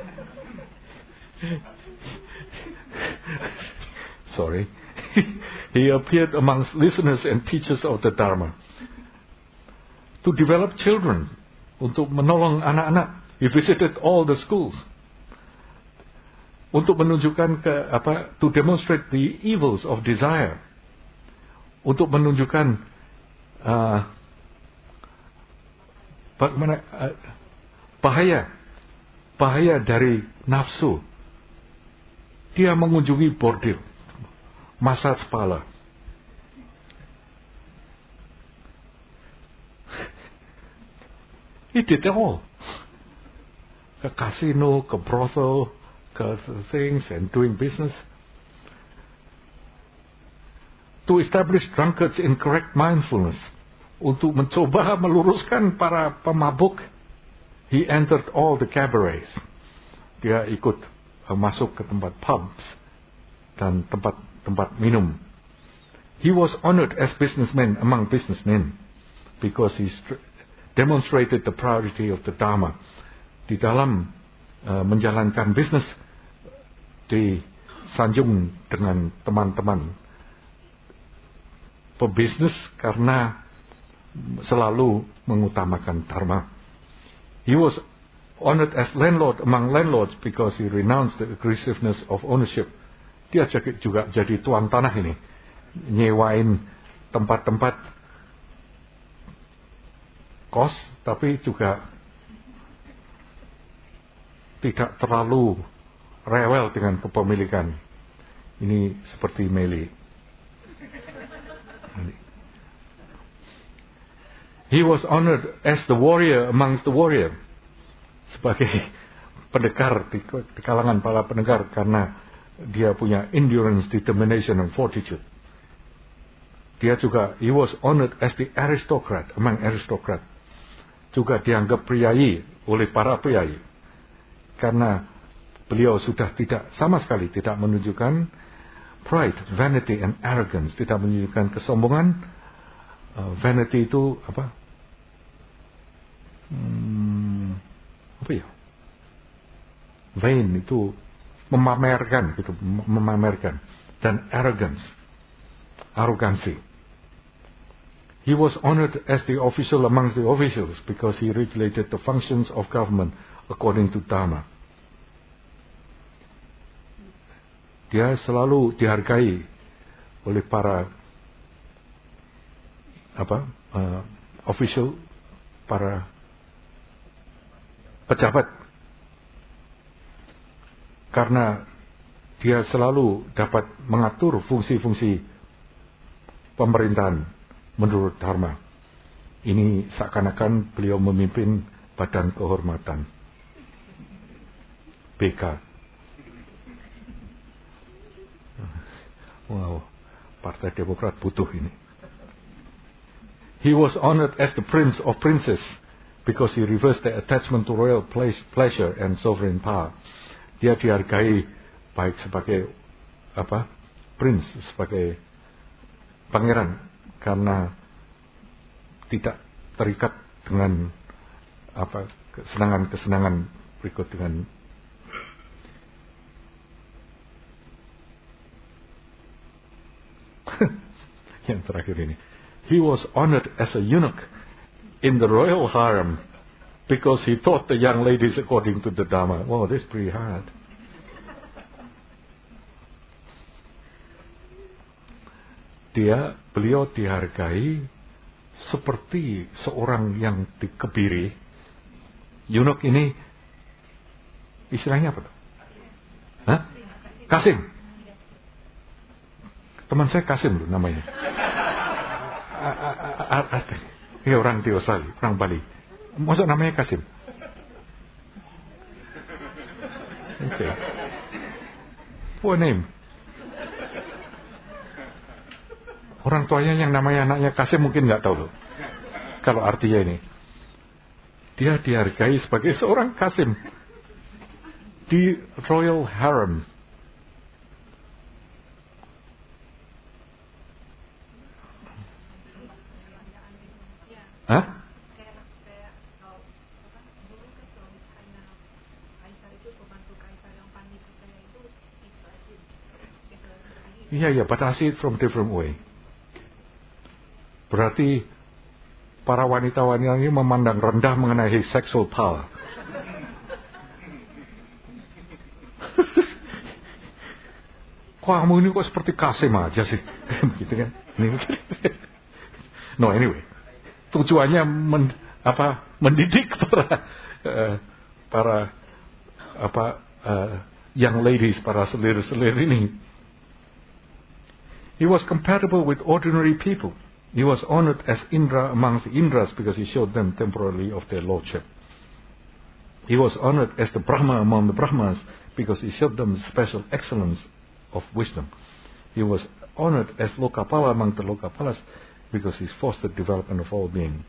Sorry. He appeared amongst listeners and teachers of the Dharma. To develop children, untuk menolong anak-anak. He visited all the schools. Untuk menunjukkan to demonstrate the evils of desire. Untuk menunjukkan bagaimana bahaya dari nafsu. Dia mengunjungi bordil, massage parlor. He did it all. Ke casino, ke brothel, ke things and doing business. To establish drunkards in correct mindfulness. Untuk mencoba meluruskan para pemabuk. He entered all the cabarets. Dia ikut masuk ke tempat pubs dan tempat minum. He was honored as businessman among businessmen because he demonstrated the priority of the Dharma. Di dalam menjalankan bisnis, disanjung dengan teman-teman pebisnis karena selalu mengutamakan Dharma. He was honored as landlord among landlords because he renounced the aggressiveness of ownership. Dia juga jadi tuan tanah ini, nyewain tempat-tempat kos, tapi juga tidak terlalu rewel dengan kepemilikan. Ini seperti Meli. He was honored as the warrior amongst the warrior. Sebagai pendekar di kalangan para pendekar karena dia punya endurance, determination, and fortitude. Dia juga, he was honored as the aristocrat among aristocrat. Juga dianggap priayi oleh para priayi. Karena beliau sudah sama sekali tidak menunjukkan pride, vanity, and arrogance. Tidak menunjukkan kesombongan. Vanity itu apa? Apa ya? Vain itu memamerkan gitu, memamerkan. Dan arrogance, arogansi. He was honored as the official amongst the officials because he regulated the functions of government according to Dharma. Dia selalu dihargai oleh para official, para pejabat, karena dia selalu dapat mengatur fungsi-fungsi pemerintahan menurut Dharma. Ini seakan-akan beliau memimpin Badan Kehormatan BK. Wow, Partai Demokrat butuh ini. He was honored as the prince of princes because he reversed the attachment to royal pleasure and sovereign power. Dia dihargai baik sebagai prince, sebagai pangeran, karena tidak terikat dengan kesenangan-kesenangan berikut dengan yang terakhir ini. he was honored as a eunuch in the royal harem because he taught the young ladies according to the Dharma. Wow, that's pretty hard. Beliau dihargai seperti seorang yang dikebiri. Eunuch ini istilahnya apa tuh? Hah? Kasim. Teman saya Kasim loh namanya. Ya orang di Australia, orang Bali. Maksud namanya Kasim. Okay. What name? Orang tuanya yang namanya anaknya Kasim mungkin nggak tahu loh. Kalau artinya ini, dia dihargai sebagai seorang Kasim di Royal Harem. Hah? Iya, but I see it from different way. Berarti para wanita-wanita ini memandang rendah mengenai his sexual power. Kamu ini kok seperti Kasim aja sih, gitu kan? No, anyway, tujuannya mendidik para young ladies, para selir-selir ini. He was compatible with ordinary people. He was honored as Indra amongst the Indras because he showed them temporarily of their lordship. He was honored as the Brahma among the Brahmas because he showed them special excellence of wisdom. He was honored as Lokapala among the Lokapalas because he fostered development of all being.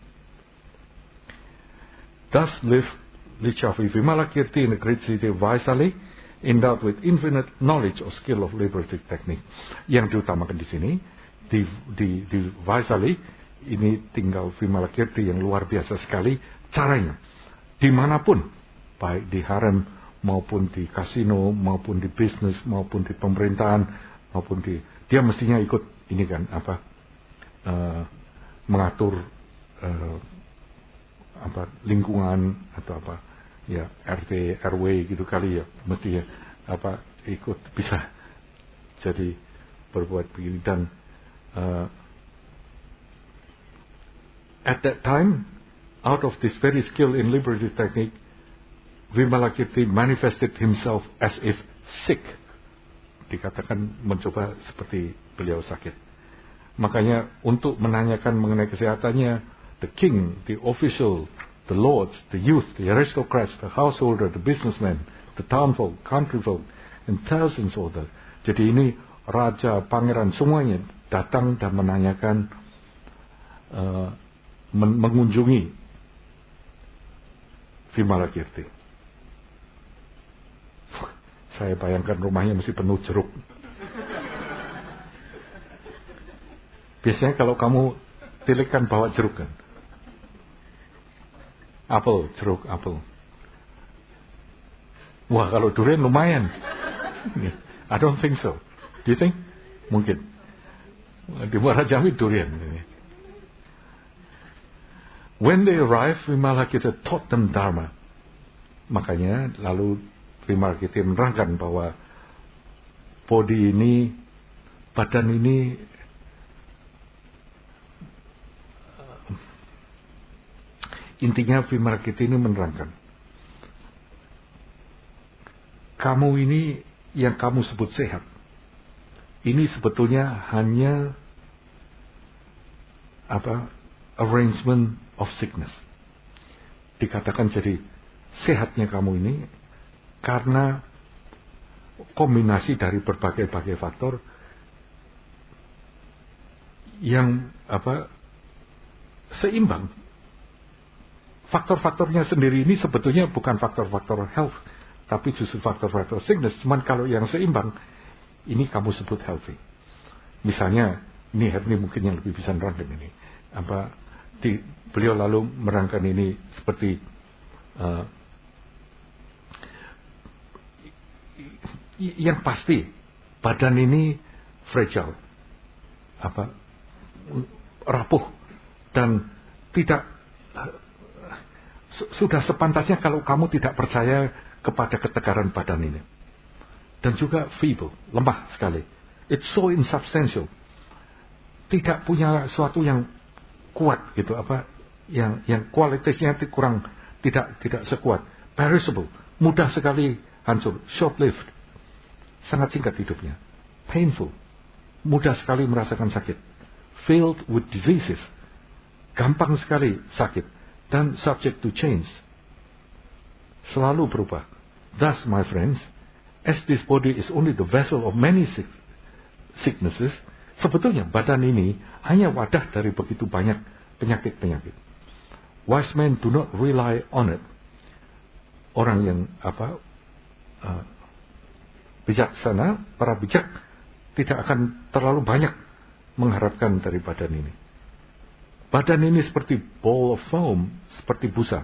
Thus lived Lichavi Vimalakirti in the great city of Vaisali, endowed with infinite knowledge or skill of liberative technique. Yang diutamakan di sini, di Vaisali, ini tinggal Vimalakirti yang luar biasa sekali caranya. Dimanapun, baik di harem, maupun di kasino, maupun di bisnis, maupun di pemerintahan, maupun dia mestinya ikut ini kan, mengatur lingkungan atau ya RT RW gitu kali ya, mestinya ikut bisa jadi berbuat begini. Dan at that time, out of this very skill in liberative technique, Vimalakirti manifested himself as if sick. Dikatakan mencoba seperti beliau sakit. Makanya untuk menanyakan mengenai kesehatannya, the king, the official, the lords, the youth, the aristocrats, the householder, the businessmen, the townfolk, countryfolk, and thousands other. Jadi ini raja, pangeran, semuanya datang dan menanyakan, mengunjungi Vimalakirti. Saya bayangkan rumahnya mesti penuh jeruk. Biasanya kalau kamu tilik kan bawa jeruk kan. Apel, jeruk, apel. Wah, kalau durian lumayan. I don't think so. Do you think? Mungkin. Di Muara Jambi durian. When they arrived, Vimalakirti taught them Dharma. Makanya lalu Vimalakirti menerangkan bahwa body ini, badan ini intinya Vimalakirti ini menerangkan, kamu ini yang kamu sebut sehat, ini sebetulnya hanya arrangement of sickness. Dikatakan jadi sehatnya kamu ini karena kombinasi dari berbagai-bagai faktor yang seimbang. Faktor-faktornya sendiri ini sebetulnya bukan faktor-faktor health, tapi justru faktor-faktor sickness. Cuman kalau yang seimbang, ini kamu sebut healthy. Misalnya, ini Herni mungkin yang lebih bisa nerangkan ini. Beliau lalu merangkan ini seperti yang pasti badan ini fragile, rapuh dan tidak sudah sepantasnya kalau kamu tidak percaya kepada ketegaran badan ini. Dan juga feeble, lemah sekali. It's so insubstantial. Tidak punya sesuatu yang kuat gitu, yang kualitasnya kurang, tidak sekuat. Perishable, mudah sekali hancur, short-lived. Sangat singkat hidupnya. Painful, mudah sekali merasakan sakit. Filled with diseases, gampang sekali sakit. Dan subject to change, selalu berubah. Thus, my friends, as this body is only the vessel of many sicknesses, sebetulnya badan ini hanya wadah dari begitu banyak penyakit-penyakit. Wise men do not rely on it. Orang yang bijaksana, para bijak tidak akan terlalu banyak mengharapkan dari badan ini. Badan ini seperti ball of foam, seperti busa.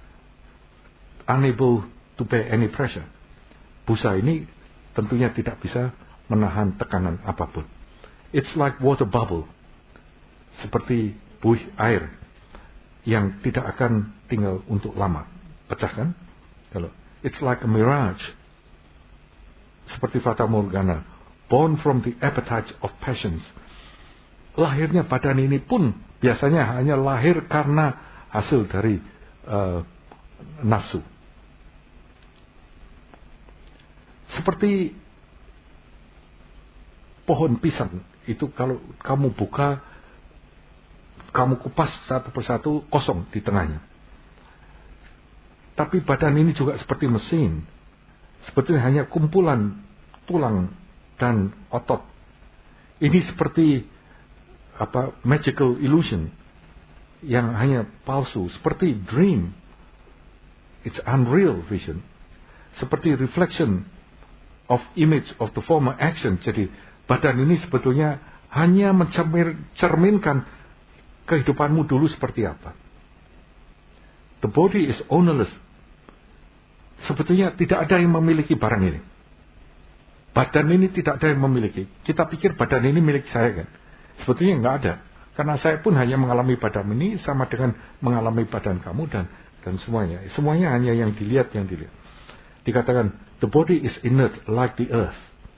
Unable to bear any pressure. Busa ini tentunya tidak bisa menahan tekanan apapun. It's like water bubble. Seperti buih air yang tidak akan tinggal untuk lama. Pecah kan? It's like a mirage. Seperti fata morgana. Born from the appetite of passions. Lahirnya badan ini pun biasanya hanya lahir karena hasil dari nafsu. Seperti pohon pisang, itu kalau kamu buka, kamu kupas satu persatu, kosong di tengahnya. Tapi badan ini juga seperti mesin. Sebetulnya hanya kumpulan tulang dan otot. Ini seperti magical illusion yang hanya palsu, seperti dream. It's unreal vision. Seperti reflection of image of the former action. Jadi badan ini sebetulnya hanya mencerminkan kehidupanmu dulu seperti apa. The body is ownerless. Sebetulnya tidak ada yang memiliki barang ini. Badan ini tidak ada yang memiliki. Kita pikir badan ini milik saya kan. Sebetulnya nggak ada. Karena saya pun hanya mengalami badan ini sama dengan mengalami badan kamu dan semuanya. Semuanya hanya yang dilihat. Dikatakan, the body is inert like the earth.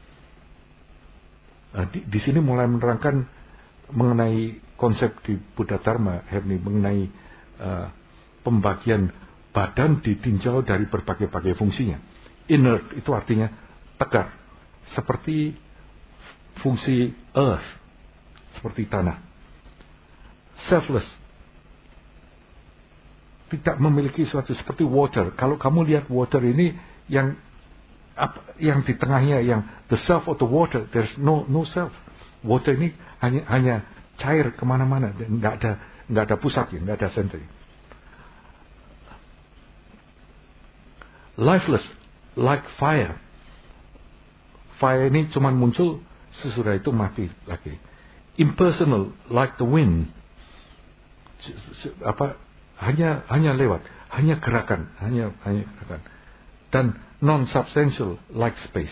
Di sini mulai menerangkan mengenai konsep di Buddha Dharma, Herni, mengenai pembagian badan ditinjau dari berbagai-bagai fungsinya. Inert itu artinya tegar. Seperti fungsi earth. Seperti tanah. Selfless. Tidak memiliki sesuatu seperti water. Kalau kamu lihat water ini yang di tengahnya, yang the self of the water, there's no self. Water ini hanya cair kemana-mana, nggak ada pusatnya, nggak ada center. Lifeless, like fire. Fire ini cuma muncul, sesudah itu mati lagi. Impersonal, like the wind. Hanya lewat, hanya gerakan. Dan non-substantial, like space.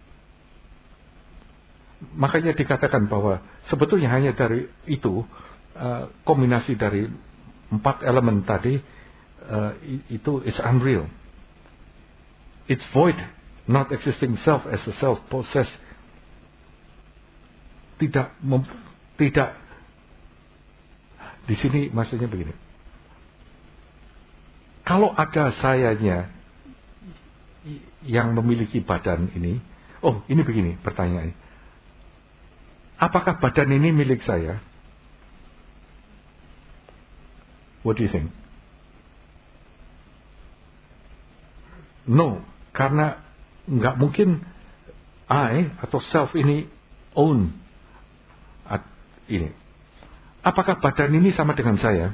Makanya dikatakan bahwa sebetulnya hanya dari itu, kombinasi dari 4 elemen tadi, itu it's unreal. It's void, not existing self as a self possessed. Tidak di sini maksudnya begini. Kalau ada sayanya yang memiliki badan ini, ini begini pertanyaannya. Apakah badan ini milik saya? What do you think? No, karena nggak mungkin I atau self ini own ini. Apakah badan ini sama dengan saya?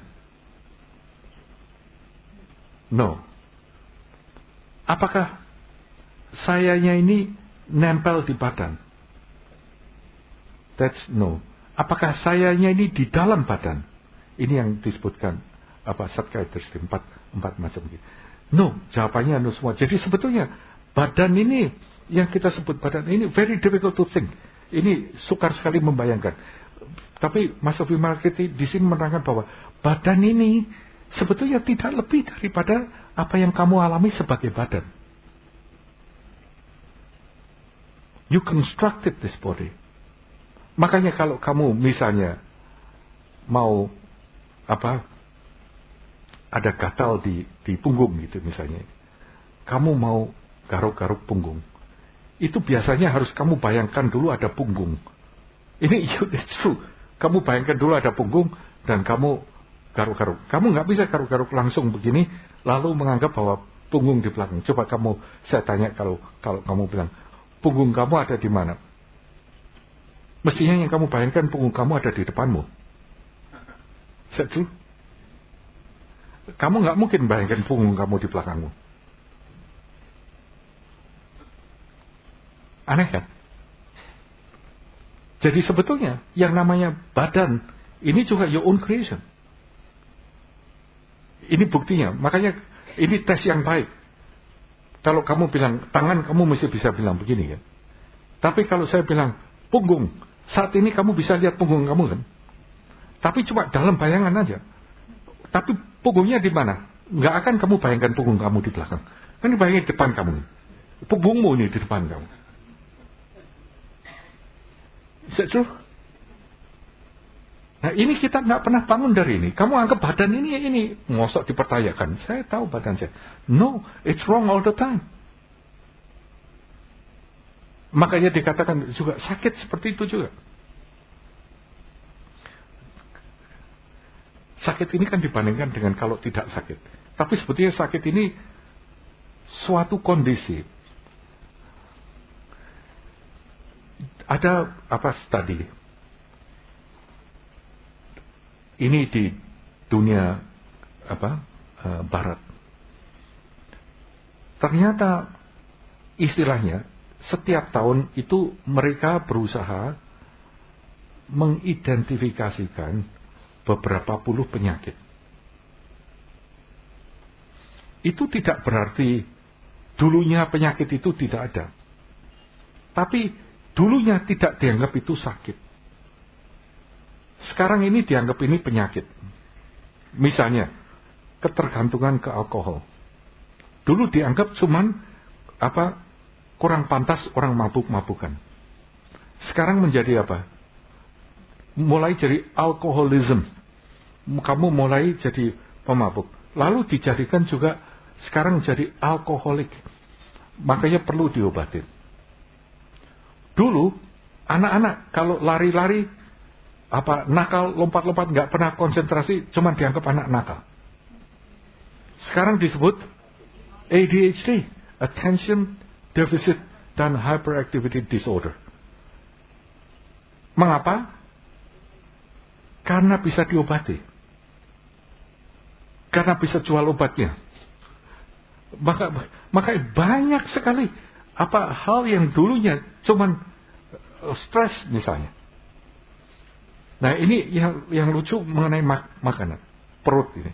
No. Apakah sayanya ini nempel di badan? That's no. Apakah sayanya ini di dalam badan? Ini yang disebutkan psychiatrist 4 macam gitu. No, jawabannya no semua. Jadi sebetulnya badan ini yang kita sebut badan ini very difficult to think. Ini sukar sekali membayangkan. Tapi Mas Vimarkiti di sini menerangkan bahwa badan ini sebetulnya tidak lebih daripada apa yang kamu alami sebagai badan. You constructed this body. Makanya kalau kamu misalnya mau ada gatal di punggung gitu misalnya, kamu mau garuk-garuk punggung, itu biasanya harus kamu bayangkan dulu ada punggung. It's true. Kamu bayangkan dulu ada punggung dan kamu garuk-garuk. Kamu nggak bisa garuk-garuk langsung begini lalu menganggap bahwa punggung di belakang. Coba saya tanya kalau kamu bilang punggung kamu ada di mana? Mestinya yang kamu bayangkan punggung kamu ada di depanmu. Is that true? Kamu nggak mungkin bayangkan punggung kamu di belakangmu. Aneh kan? Jadi sebetulnya yang namanya badan ini juga your own creation. Ini buktinya. Makanya ini tes yang baik. Kalau kamu bilang tangan, kamu mesti bisa bilang begini kan. Tapi kalau saya bilang punggung, saat ini kamu bisa lihat punggung kamu kan. Tapi cuma dalam bayangan aja. Tapi punggungnya di mana? Nggak akan kamu bayangkan punggung kamu di belakang. Kan bayangin di depan kamu. Punggungmu ini di depan kamu. Is that true? Nah ini kita nggak pernah bangun dari ini. Kamu anggap badan ini ngosok dipertanyakan. Saya tahu badan saya. No, it's wrong all the time. Makanya dikatakan juga sakit seperti itu juga. Sakit ini kan dibandingkan dengan kalau tidak sakit. Tapi sebetulnya sakit ini suatu kondisi. Ada studi ini di dunia barat. Ternyata istilahnya setiap tahun itu mereka berusaha mengidentifikasikan beberapa puluh penyakit. Itu tidak berarti dulunya penyakit itu tidak ada. Tapi dulunya tidak dianggap itu sakit. Sekarang ini dianggap ini penyakit. Misalnya, ketergantungan ke alkohol. Dulu dianggap cuman kurang pantas orang mabuk-mabukan. Sekarang menjadi apa? Mulai jadi alkoholism. Kamu mulai jadi pemabuk. Lalu dijadikan juga sekarang jadi alkoholik. Makanya perlu diobatin. Dulu anak-anak kalau lari-lari nakal, lompat-lompat, nggak pernah konsentrasi, cuma dianggap anak nakal. Sekarang disebut ADHD, Attention Deficit dan Hyperactivity Disorder. Mengapa? Karena bisa diobati. Karena bisa jual obatnya. Maka banyak sekali hal yang dulunya cuman stres misalnya. Nah ini yang lucu mengenai makanan. Perut ini.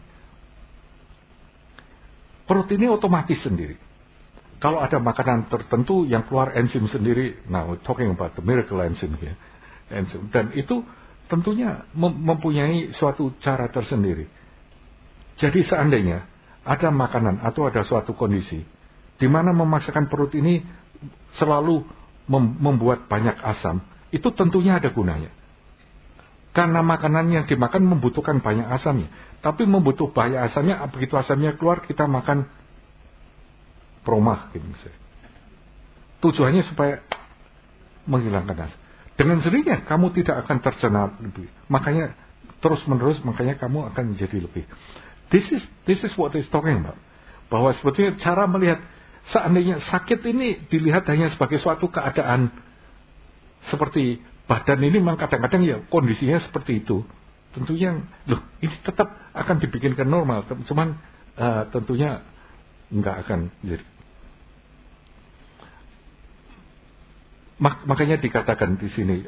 Perut ini otomatis sendiri. Kalau ada makanan tertentu yang keluar enzim sendiri. Now we're talking about the miracle enzyme here. Dan itu tentunya mempunyai suatu cara tersendiri. Jadi seandainya ada makanan atau ada suatu kondisi di mana memaksakan perut ini selalu membuat banyak asam, itu tentunya ada gunanya. Karena makanan yang dimakan membutuhkan banyak asamnya. Tapi membutuhkan banyak asamnya, begitu asamnya keluar kita makan promah gitu misalnya. Tujuannya supaya menghilangkan asam. Dengan sendirinya kamu tidak akan tercena lebih. Makanya terus-menerus makanya kamu akan menjadi lebih. This is what is talking about. Bahwa sebetulnya cara melihat seandainya sakit ini dilihat hanya sebagai suatu keadaan seperti badan ini memang kadang-kadang ya kondisinya seperti itu. Tentunya ini tetap akan dibikinkan normal, cuman tentunya enggak akan jadi. Makanya dikatakan di sini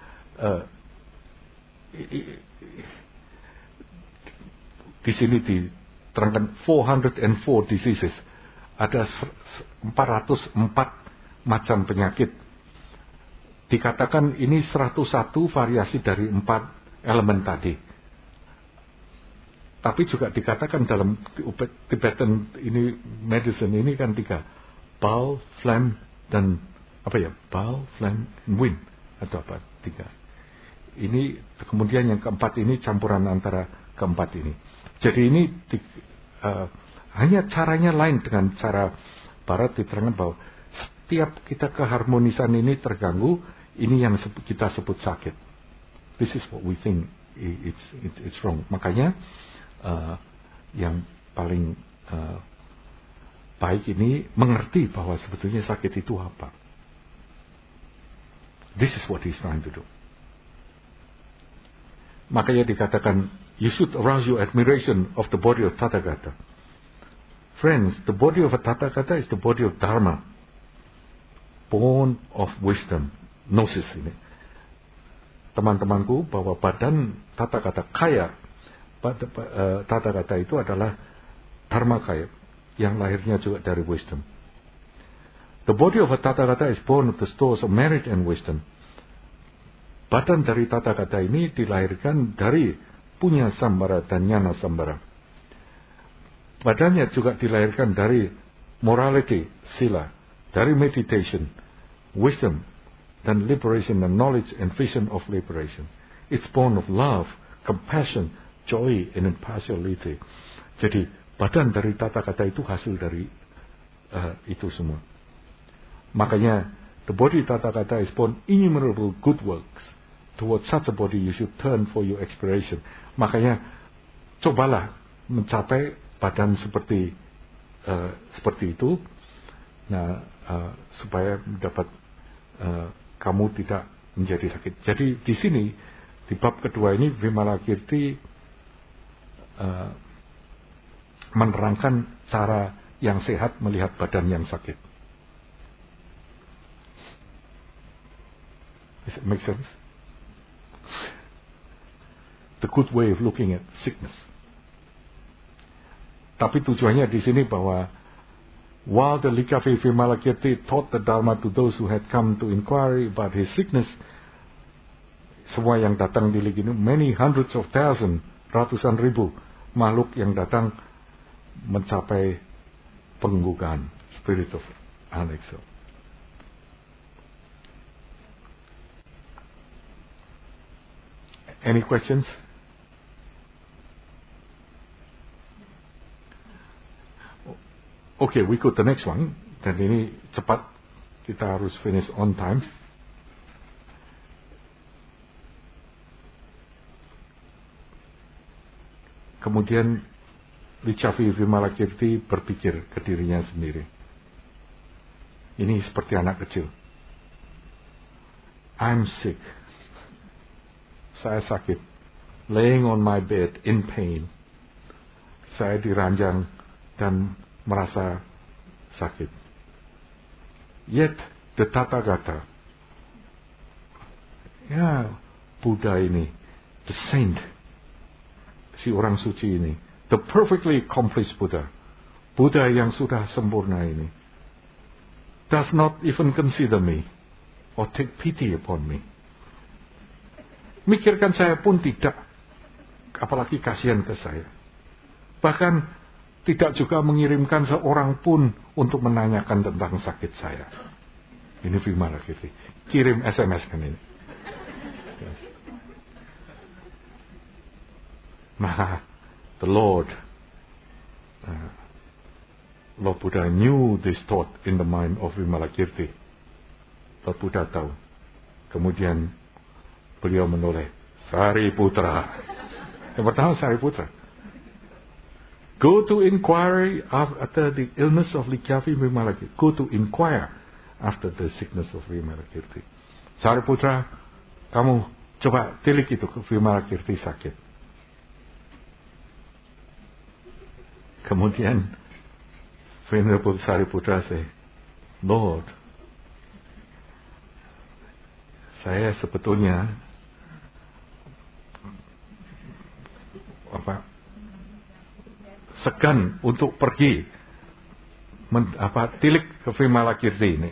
di sini diterangkan 404 diseases. Ada 404 macam penyakit. Dikatakan ini 101 variasi dari 4 elemen tadi. Tapi juga dikatakan dalam Tibetan ini medicine ini kan 3. Bile, phlegm, dan bile, phlegm, wind. Atau 3. Ini kemudian yang keempat ini campuran antara keempat ini. Jadi ini hanya caranya lain dengan cara Barat diterangkan bahwa setiap kita keharmonisan ini terganggu, ini yang kita sebut sakit. This is what we think it's wrong. Makanya yang paling baik ini mengerti bahwa sebetulnya sakit itu apa. This is what he's trying to do. Makanya dikatakan, you should arouse your admiration of the body of Tathagata. Friends, the body of a Tathagata is the body of Dharma, born of wisdom, gnosis ini. Teman-temanku, bahwa badan Tathagata kaya, Tathagata itu adalah Dharma kaya, yang lahirnya juga dari wisdom. The body of a Tathagata is born of the stores of merit and wisdom. Badan dari Tathagata ini dilahirkan dari punya sambara dan jnana sambara. Badannya juga dilahirkan dari morality, sila, dari meditation, wisdom, dan liberation and knowledge and vision of liberation. It's born of love, compassion, joy, and impartiality. Jadi badan dari Tathagata itu hasil dari itu semua. Makanya the body Tathagata is born innumerable good works. Towards such a body you should turn for your aspiration. Makanya cobalah mencapai badan seperti itu. Nah, supaya dapat kamu tidak menjadi sakit. Jadi di sini di bab kedua ini Vimalakirti menerangkan cara yang sehat melihat badan yang sakit. Does it make sense? The good way of looking at sickness. Tapi tujuannya di sini bahwa while the Likavi Vimalakirti taught the Dharma to those who had come to inquiry about his sickness, semua yang datang di Ligini, many hundreds of thousands, ratusan ribu makhluk yang datang mencapai penggugaan, spirit of Anexo. Any questions? Okay, we go to the next one. Dan ini cepat, kita harus finish on time. Kemudian Lichavi Vimalakirti berpikir ke dirinya sendiri. Ini seperti anak kecil. I'm sick. Saya sakit. Laying on my bed in pain. Saya diranjang dan merasa sakit. Yet the Tathagata, Buddha ini, the saint, si orang suci ini, the perfectly accomplished Buddha, Buddha yang sudah sempurna ini, does not even consider me or take pity upon me. Mikirkan saya pun tidak, apalagi kasihan ke saya. Bahkan tidak juga mengirimkan seorang pun untuk menanyakan tentang sakit saya. Ini Vimalakirti. Kirim SMS kan ini. Nah, the Lord Buddha knew this thought in the mind of Vimalakirti. Lord Buddha tahu. Kemudian beliau menoleh, Sariputra. Yang pertama Sariputra. Go to inquiry after the illness of Lichavi Vimalakirti. Go to inquire after the sickness of Vimalakirti. Sariputra, kamu coba tilik itu ke Vimalakirti sakit. Kemudian Venerable Sariputra say, Lord, saya sebetulnya segan untuk pergi tilik ke Vimalakirti ini.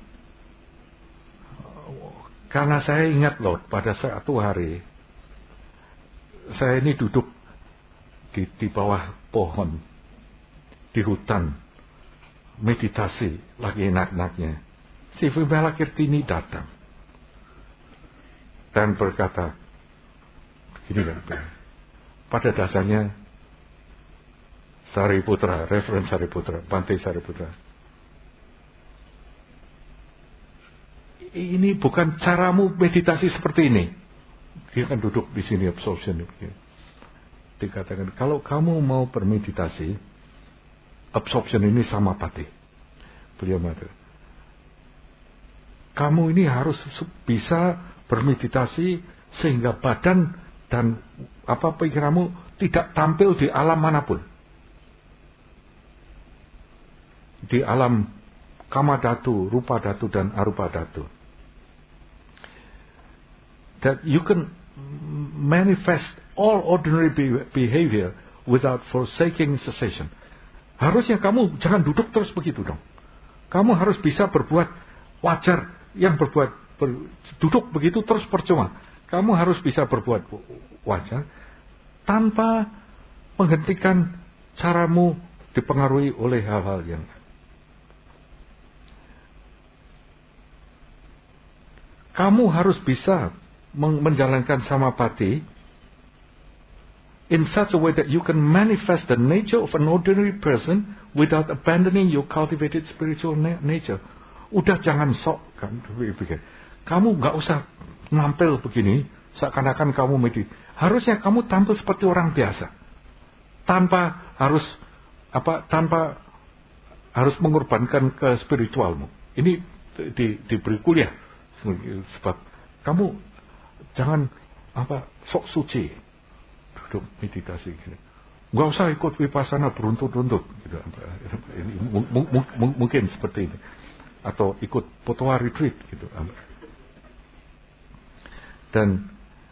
Karena saya ingat Lord, pada suatu hari saya ini duduk di bawah pohon, di hutan, meditasi, lagi enak-enaknya. Si Vimala Kirtini datang dan berkata, gini kan, pada dasarnya Sariputra, referensi Sariputra, Bhante Sariputra, ini bukan caramu meditasi seperti ini. Dia kan duduk di sini absorption. Dikatakan kalau kamu mau bermeditasi, absorption ini samapati. Beliau mengatakan, kamu ini harus bisa bermeditasi sehingga badan dan pikiranmu tidak tampil di alam manapun. Di alam kama dhatu, rupa dhatu, dan arupa dhatu. That you can manifest all ordinary behavior without forsaking cessation. Harusnya kamu jangan duduk terus begitu dong. Kamu harus bisa berbuat wajar. Yang duduk begitu terus percuma. Kamu harus bisa berbuat wajar tanpa menghentikan caramu dipengaruhi oleh hal-hal yang kamu harus bisa menjalankan samapati in such a way that you can manifest the nature of an ordinary person without abandoning your cultivated spiritual nature. Udah jangan sok kan, kamu nggak usah nampil begini seakan-akan kamu medit. Harusnya kamu tampil seperti orang biasa, tanpa harus mengorbankan ke spiritualmu. Ini diberi kuliah sebab kamu jangan sok suci duduk meditasi gini. Nggak usah ikut vipassana beruntut-untut gitu. Mungkin seperti ini, atau ikut Potowa retreat gitu. Dan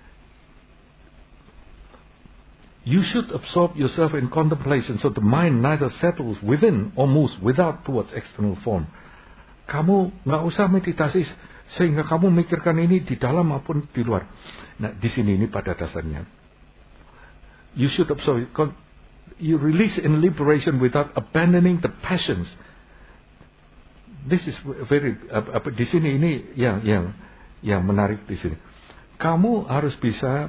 you should absorb yourself in contemplation so the mind neither settles within or moves without towards external form. Kamu nggak usah meditasi sehingga kamu mikirkan ini di dalam maupun di luar. Nah, di sini ini pada dasarnya you should absorb, you release in liberation without abandoning the passions. This is very di sini ini yang menarik di sini. Kamu harus bisa,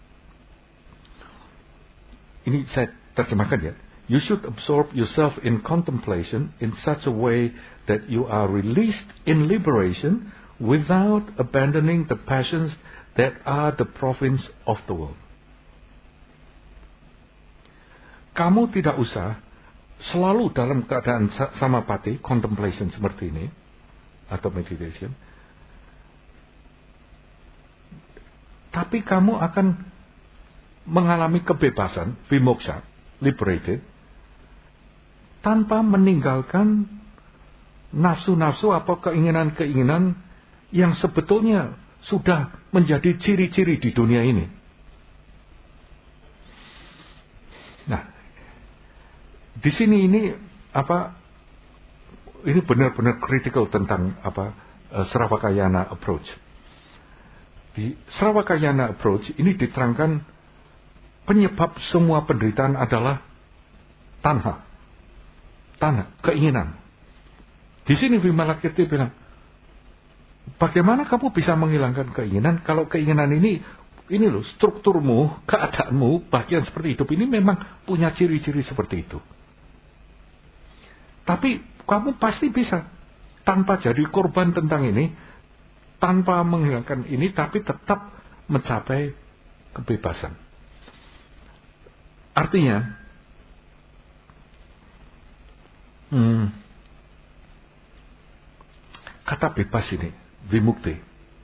ini saya terjemahkan ya. You should absorb yourself in contemplation in such a way that you are released in liberation without abandoning the passions that are the province of the world. Kamu tidak usah selalu dalam keadaan samapati, contemplation seperti ini, atau meditation. Tapi kamu akan mengalami kebebasan, vimoksha, liberated, tanpa meninggalkan nafsu-nafsu atau keinginan-keinginan yang sebetulnya sudah menjadi ciri-ciri di dunia ini. Nah, di sini ini ini benar-benar critical tentang Sravakayana approach. Di Sravakayana approach ini diterangkan penyebab semua penderitaan adalah tanha, keinginan. Di sini Vimalakirti bilang, bagaimana kamu bisa menghilangkan keinginan kalau keinginan ini loh, strukturmu, keadaanmu, bagian seperti hidup ini memang punya ciri-ciri seperti itu. Tapi kamu pasti bisa tanpa jadi korban tentang ini, tanpa menghilangkan ini, tapi tetap mencapai kebebasan. Artinya, kata bebas ini, vimukti,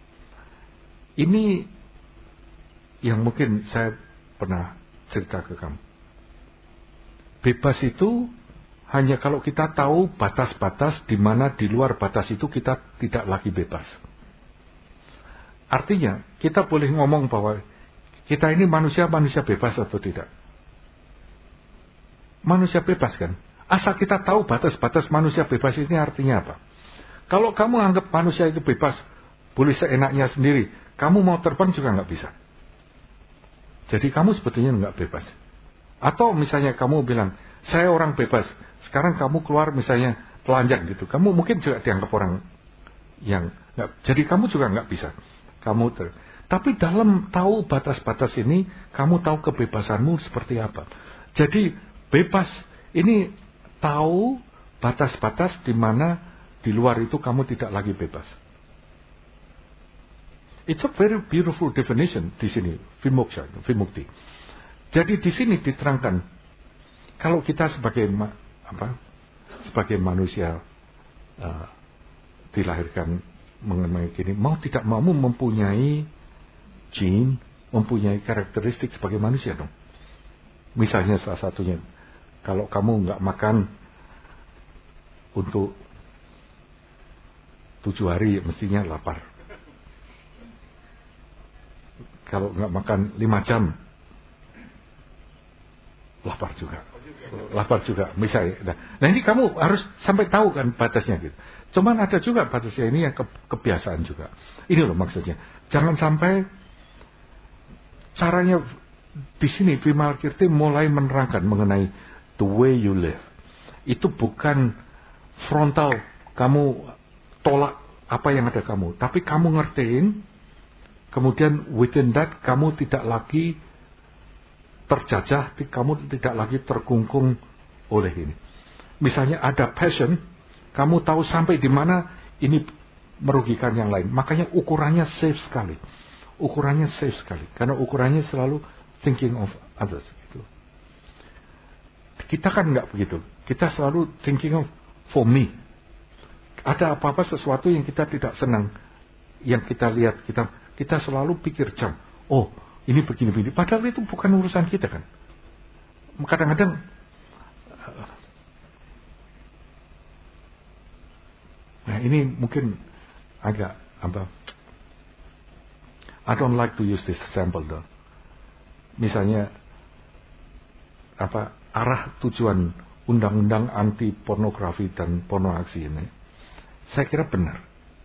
ini yang mungkin saya pernah cerita ke kamu. Bebas itu hanya kalau kita tahu batas-batas di mana di luar batas itu kita tidak lagi bebas. Artinya, kita boleh ngomong bahwa kita ini manusia bebas atau tidak. Manusia bebas kan? Asal kita tahu batas-batas manusia bebas ini artinya apa. Kalau kamu anggap manusia itu bebas, boleh seenaknya sendiri, kamu mau terbang juga nggak bisa. Jadi kamu sebetulnya nggak bebas. Atau misalnya kamu bilang, saya orang bebas. Sekarang kamu keluar misalnya telanjang gitu. Kamu mungkin juga dianggap orang yang nggak. Jadi kamu juga nggak bisa. Tapi dalam tahu batas-batas ini, kamu tahu kebebasanmu seperti apa. Jadi bebas ini tahu batas-batas di mana di luar itu kamu tidak lagi bebas. It's a very beautiful definition di sini, vimukti. Jadi di sini diterangkan, kalau kita sebagai manusia dilahirkan mengenai gini, mau tidak mau mempunyai gene, mempunyai karakteristik sebagai manusia dong. Misalnya salah satunya, kalau kamu nggak makan untuk 7 hari, mestinya lapar. Kalau nggak makan 5 jam, lapar juga. Misalnya. Nah ini kamu harus sampai tahu kan batasnya gitu. Cuman ada juga batasnya ini yang kebiasaan juga. Ini loh maksudnya. Jangan sampai caranya di sini Vimalkirti mulai menerangkan mengenai the way you live. Itu bukan frontal kamu tolak apa yang ada kamu, tapi kamu ngertiin. Kemudian within that kamu tidak lagi terjajah, kamu tidak lagi terkungkung oleh ini. Misalnya ada passion, kamu tahu sampai di mana ini merugikan yang lain. Makanya ukurannya safe sekali. Karena ukurannya selalu thinking of others. Gitu. Kita kan nggak begitu. Kita selalu thinking of for me. Ada apa-apa sesuatu yang kita tidak senang, yang kita lihat, kita selalu pikir jam. Oh, ini begini-begini. Padahal itu bukan urusan kita kan. Kadang-kadang nah ini mungkin agak I don't like to use this example though. Misalnya arah tujuan undang-undang anti pornografi dan pornografi ini, saya kira benar.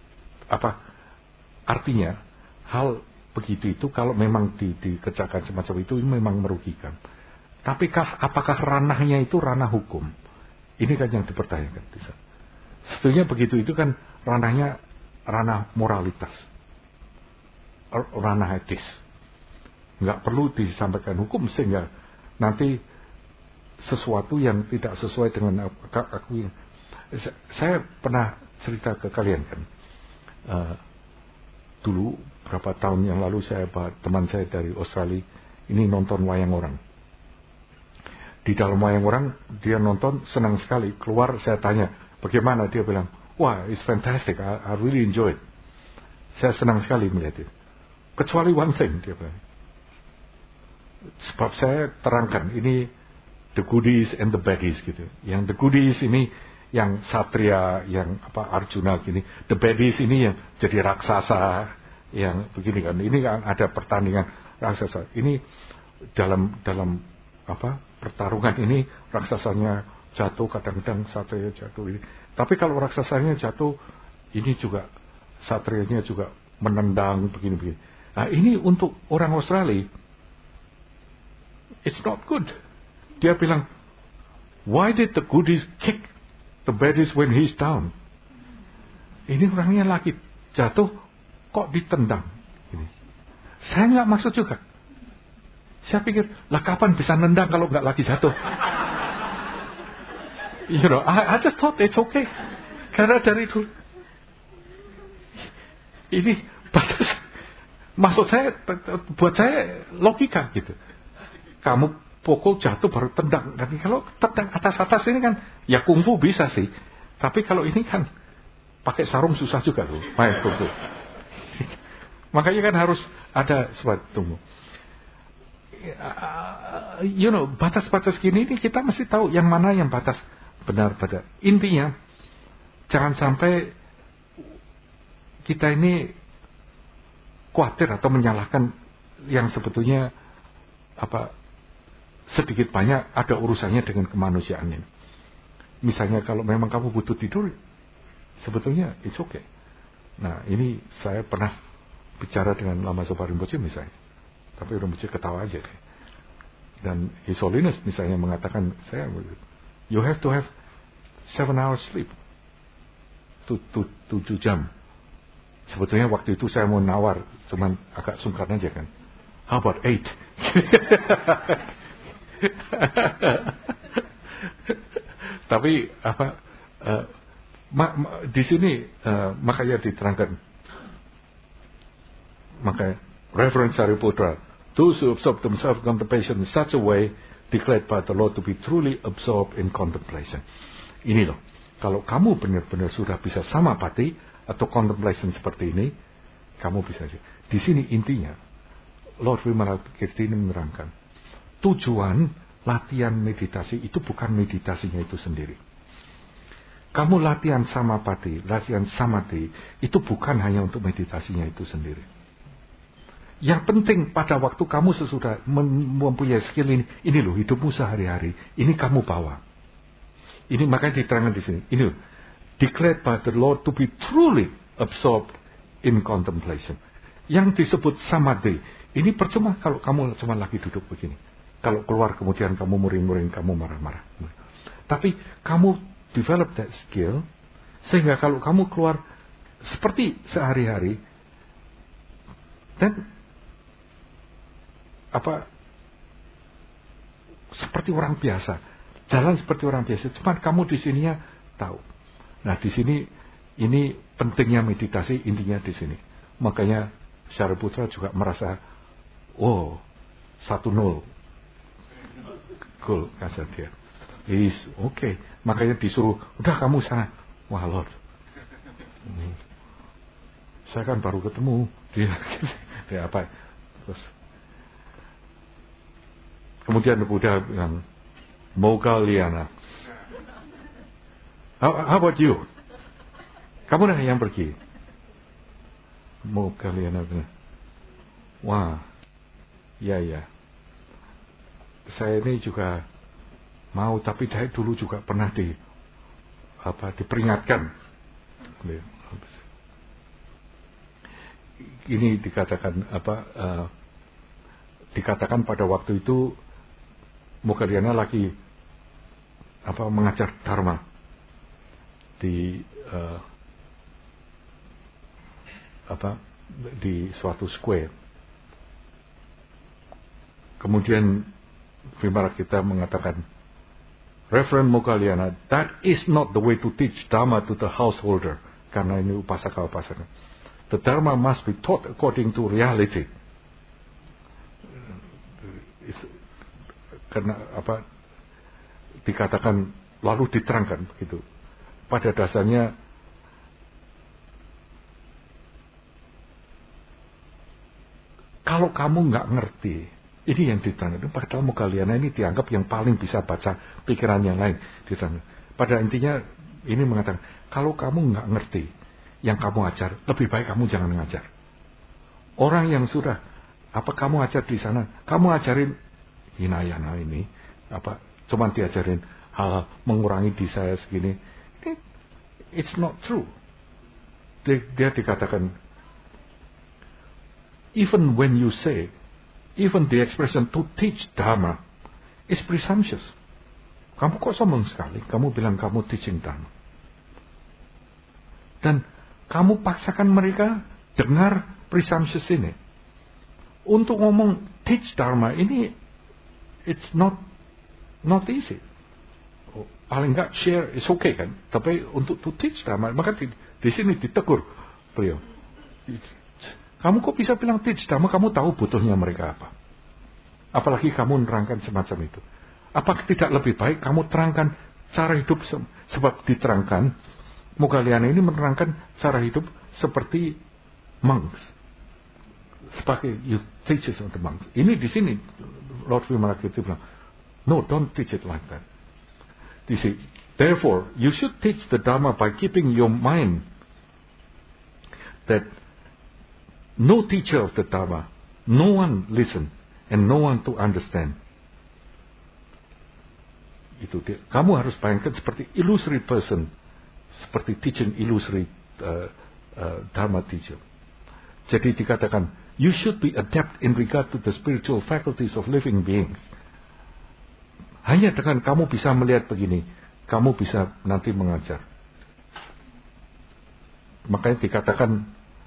Artinya hal begitu itu kalau memang dikerjakan semacam itu memang merugikan. Tapi apakah ranahnya itu ranah hukum? Ini kan yang dipertanyakan. Sebetulnya begitu itu kan ranahnya ranah moralitas, ranah etis. Nggak perlu disampaikan hukum sehingga nanti sesuatu yang tidak sesuai dengan aku. Saya pernah cerita ke kalian kan. Dulu berapa tahun yang lalu teman saya dari Australia ini nonton wayang orang. Di dalam wayang orang dia nonton senang sekali. Keluar saya tanya bagaimana, dia bilang, wah it's fantastic, I really enjoy it. Saya senang sekali melihat itu. Kecuali one thing, dia bilang. Sebab saya terangkan ini the goodies and the baddies gitu. Yang the goodies ini yang satria, yang Arjuna gini. The baddies ini yang jadi raksasa, yang begini kan. Ini kan ada pertandingan raksasa. Ini dalam pertarungan ini raksasanya jatuh, kadang-kadang satria jatuh ini. Tapi kalau raksasanya jatuh, ini juga satrianya juga menendang begini-begini. Nah ini untuk orang Australia, it's not good. Dia bilang, why did the goodies kick the baddies when he's down? Ini orangnya lagi jatuh, kok ditendang? Ini. Saya nggak maksud juga. Saya pikir, lah kapan bisa nendang kalau nggak lagi jatuh? You know, I just thought it's okay. Karena dari dulu ini batas. Maksud saya, buat saya logika gitu. Kamu pukul jatuh baru tendang. Dan kalau tendang atas-atas ini kan, ya kungfu bisa sih. Tapi kalau ini kan pakai sarung susah juga loh, main kungfu. Makanya kan harus ada suatu. You know, batas-batas gini ini kita mesti tahu yang mana yang batas benar pada. Intinya jangan sampai kita ini khawatir atau menyalahkan yang sebetulnya sedikit banyak ada urusannya dengan kemanusiaan ini. Misalnya kalau memang kamu butuh tidur, sebetulnya it's okay. Nah ini saya pernah bicara dengan Lama Zopa Rinpoche misalnya Tapi Rinpoche ketawa aja. Dan His Holiness misalnya mengatakan, you have to have 7 hours sleep. 7 jam. Sebetulnya waktu itu saya mau nawar, cuman agak sungkan aja kan. How about 8? Tapi di sini makanya diterangkan. Makanya Reverend Sariputra, those who absorb themselves in contemplation in such a way declared by the Lord to be truly absorbed in contemplation. Ini loh, kalau kamu benar-benar sudah bisa samapati atau contemplation seperti ini, kamu bisa. Di sini intinya, Lord Vimalakirti ini menerangkan, tujuan latihan meditasi itu bukan meditasinya itu sendiri. Kamu latihan samapati, latihan samadhi, itu bukan hanya untuk meditasinya itu sendiri. Yang penting pada waktu kamu sesudah mempunyai skill ini loh hidupmu sehari-hari, ini kamu bawa. Ini makanya diterangkan di sini. Ini loh, declared by the Lord to be truly absorbed in contemplation. Yang disebut samadhi, ini percuma kalau kamu cuma lagi duduk begini. Kalau keluar kemudian kamu muring-muring, kamu marah-marah. Tapi kamu develop that skill, sehingga kalau kamu keluar seperti sehari-hari, dan seperti orang biasa, jalan seperti orang biasa. Cuma kamu di sininya tahu. Nah di sini ini pentingnya meditasi, intinya di sini. Makanya Sariputra juga merasa, 1-0, cool kata dia. Is okay. Makanya disuruh, udah kamu sana. Wah Lord, saya kan baru ketemu dia apa? Terus kemudian Buddha bilang, Moggallana. How about you? Kamu dah yang pergi. Moggallana bilang, wah, ya. Saya ini juga mau, tapi dari dulu juga pernah diperingatkan. Ini dikatakan pada waktu itu Moggallana lagi mengajar dharma di suatu square. Kemudian Vimalakirti mengatakan, Reverend Moggallana, that is not the way to teach dharma to the householder. Karena ini upasaka-upasaka. The dharma must be taught according to reality. Karena dikatakan lalu diterangkan begitu. Pada dasarnya kalau kamu nggak ngerti, ini yang diterangkan. Padahal Moggallana ini dianggap yang paling bisa baca pikiran yang lain. Pada intinya ini mengatakan, kalau kamu nggak ngerti yang kamu ajar, lebih baik kamu jangan ngajar. Orang yang sudah kamu ajar di sana, kamu ajarin Hinayana ini, cuman diajarin hal mengurangi di saya segini. It's not true. Dia dikatakan, even when you say, even the expression to teach Dharma is presumptuous. Kamu kok sombong sekali, kamu bilang kamu teaching Dharma. Dan kamu paksakan mereka dengar presumptuous ini. Untuk ngomong teach Dharma ini, it's not easy. Paling enggak share is okay kan. Tapi untuk to teach Dharma, maka di sini ditegur beliau. Kamu kok bisa bilang teach Dharma, kamu tahu butuhnya mereka apa. Apalagi kamu menerangkan semacam itu. Apakah tidak lebih baik kamu terangkan cara hidup, sebab diterangkan Moggallana ini menerangkan cara hidup seperti monks. Sebagai you teaches of the monks. Ini di sini Lord Vimalakirti bilang, no, don't teach it like that. You see, therefore, you should teach the Dharma by keeping your mind that no teacher of the Dharma, no one listen, and no one to understand. Itu dia. Kamu harus bayangkan seperti illusory person, seperti teaching illusory Dharma teacher. Jadi dikatakan, You should be adept in regard to the spiritual faculties of living beings. Hanya dengan kamu bisa melihat begini, kamu bisa nanti mengajar. Makanya dikatakan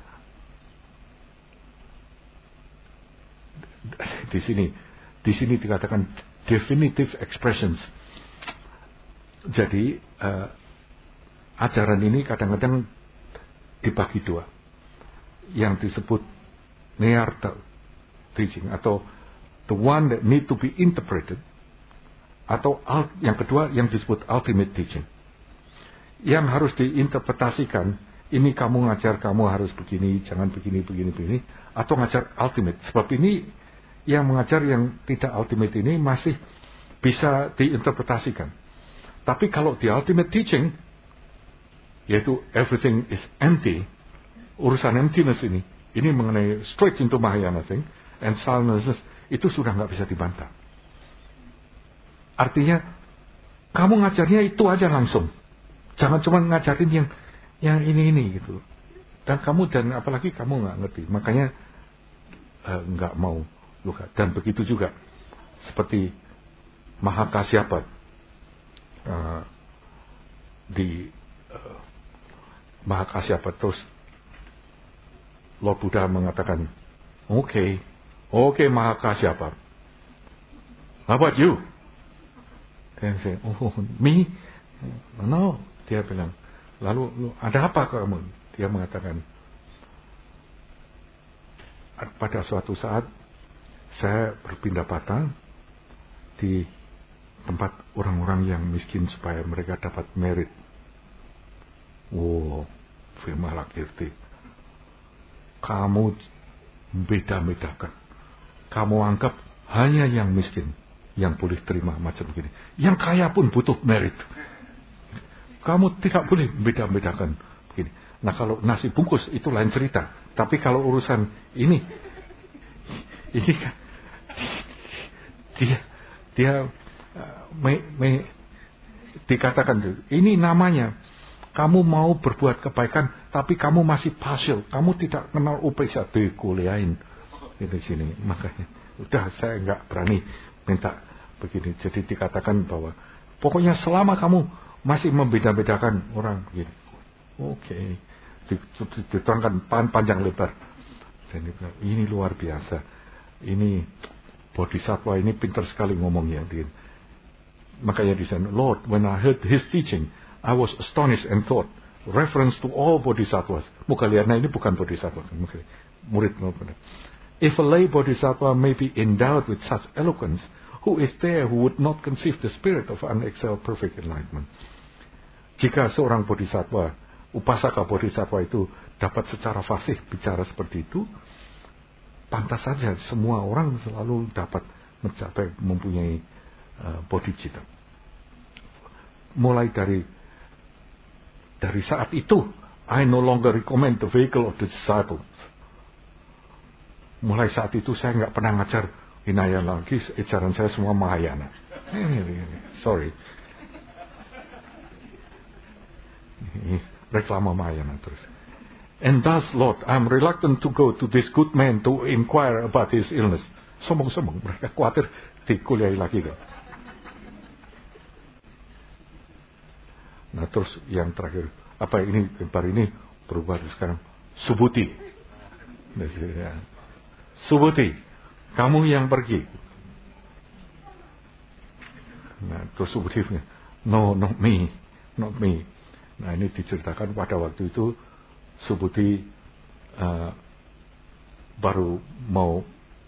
di sini dikatakan definitive expressions. Jadi ajaran ini kadang-kadang dibagi dua, yang disebut near teaching atau the one that need to be interpreted, atau yang kedua yang disebut ultimate teaching, yang harus diinterpretasikan. Ini kamu ngajar, kamu harus begini, jangan begini, atau ngajar ultimate. Sebab ini yang mengajar yang tidak ultimate ini masih bisa diinterpretasikan. Tapi kalau di ultimate teaching, yaitu everything is empty, urusan emptiness ini mengenai straight into Mahayana thing, and silence, itu sudah nggak bisa dibantah. Artinya, kamu ngajarnya itu aja langsung. Jangan cuma ngajarin yang ini gitu. Dan apalagi kamu nggak ngerti, makanya nggak mau luka. Dan begitu juga seperti Mahakasyapat di Mahakasyapat, terus Lord Buddha mengatakan, okay, Mahakasyapat, how about you? Dia bilang, oh me? No, dia bilang. Lalu ada apa kamu? Dia mengatakan, pada suatu saat saya berpindah patah di tempat orang-orang yang miskin supaya mereka dapat merit. Wow, Vimalakirti, kamu beda-bedakan. Kamu anggap hanya yang miskin yang boleh terima macam begini. Yang kaya pun butuh merit. Kamu tidak boleh beda-bedakan begini. Nah, kalau nasi bungkus itu lain cerita. Tapi kalau urusan ini kan dia dikatakan ini namanya kamu mau berbuat kebaikan tapi kamu masih partial. Kamu tidak kenal upesa dikuliahin di sini. Makanya udah saya nggak berani minta begini. Jadi dikatakan bahwa pokoknya selama kamu masih membeda-bedakan orang gitu. Oke. Diterangkan panjang lebar. Jadi ini luar biasa. Ini Bodhisattva ini pintar sekali ngomongnya. Makanya di sana, Lord, when I heard his teaching, I was astonished and thought, reference to all Bodhisattvas. Mukaliana ini bukan Bodhisattva. Murid. If a lay Bodhisattva may be endowed with such eloquence, who is there who would not conceive the spirit of unexcelled perfect enlightenment? Jika seorang bodhisattva, upasaka bodhisattva itu dapat secara fasih bicara seperti itu, pantas saja semua orang selalu dapat mencapai mempunyai bodhicitta. Mulai dari saat itu, I no longer recommend the vehicle of the disciples. Mulai saat itu saya nggak pernah ngajar Hinayana lagi, ajaran saya semua Mahayana. Sorry. Reklama Mahayana terus. And thus, Lord, I'm reluctant to go to this good man to inquire about his illness. Sombong-sombong, mereka khawatir dikuliahi lagi kan. Nah terus yang terakhir, apa ini gambar ini berubah sekarang? Subhuti. Subhuti, kamu yang pergi. Nah terus Subhuti, no, not me. Nah ini diceritakan pada waktu itu Subhuti baru mau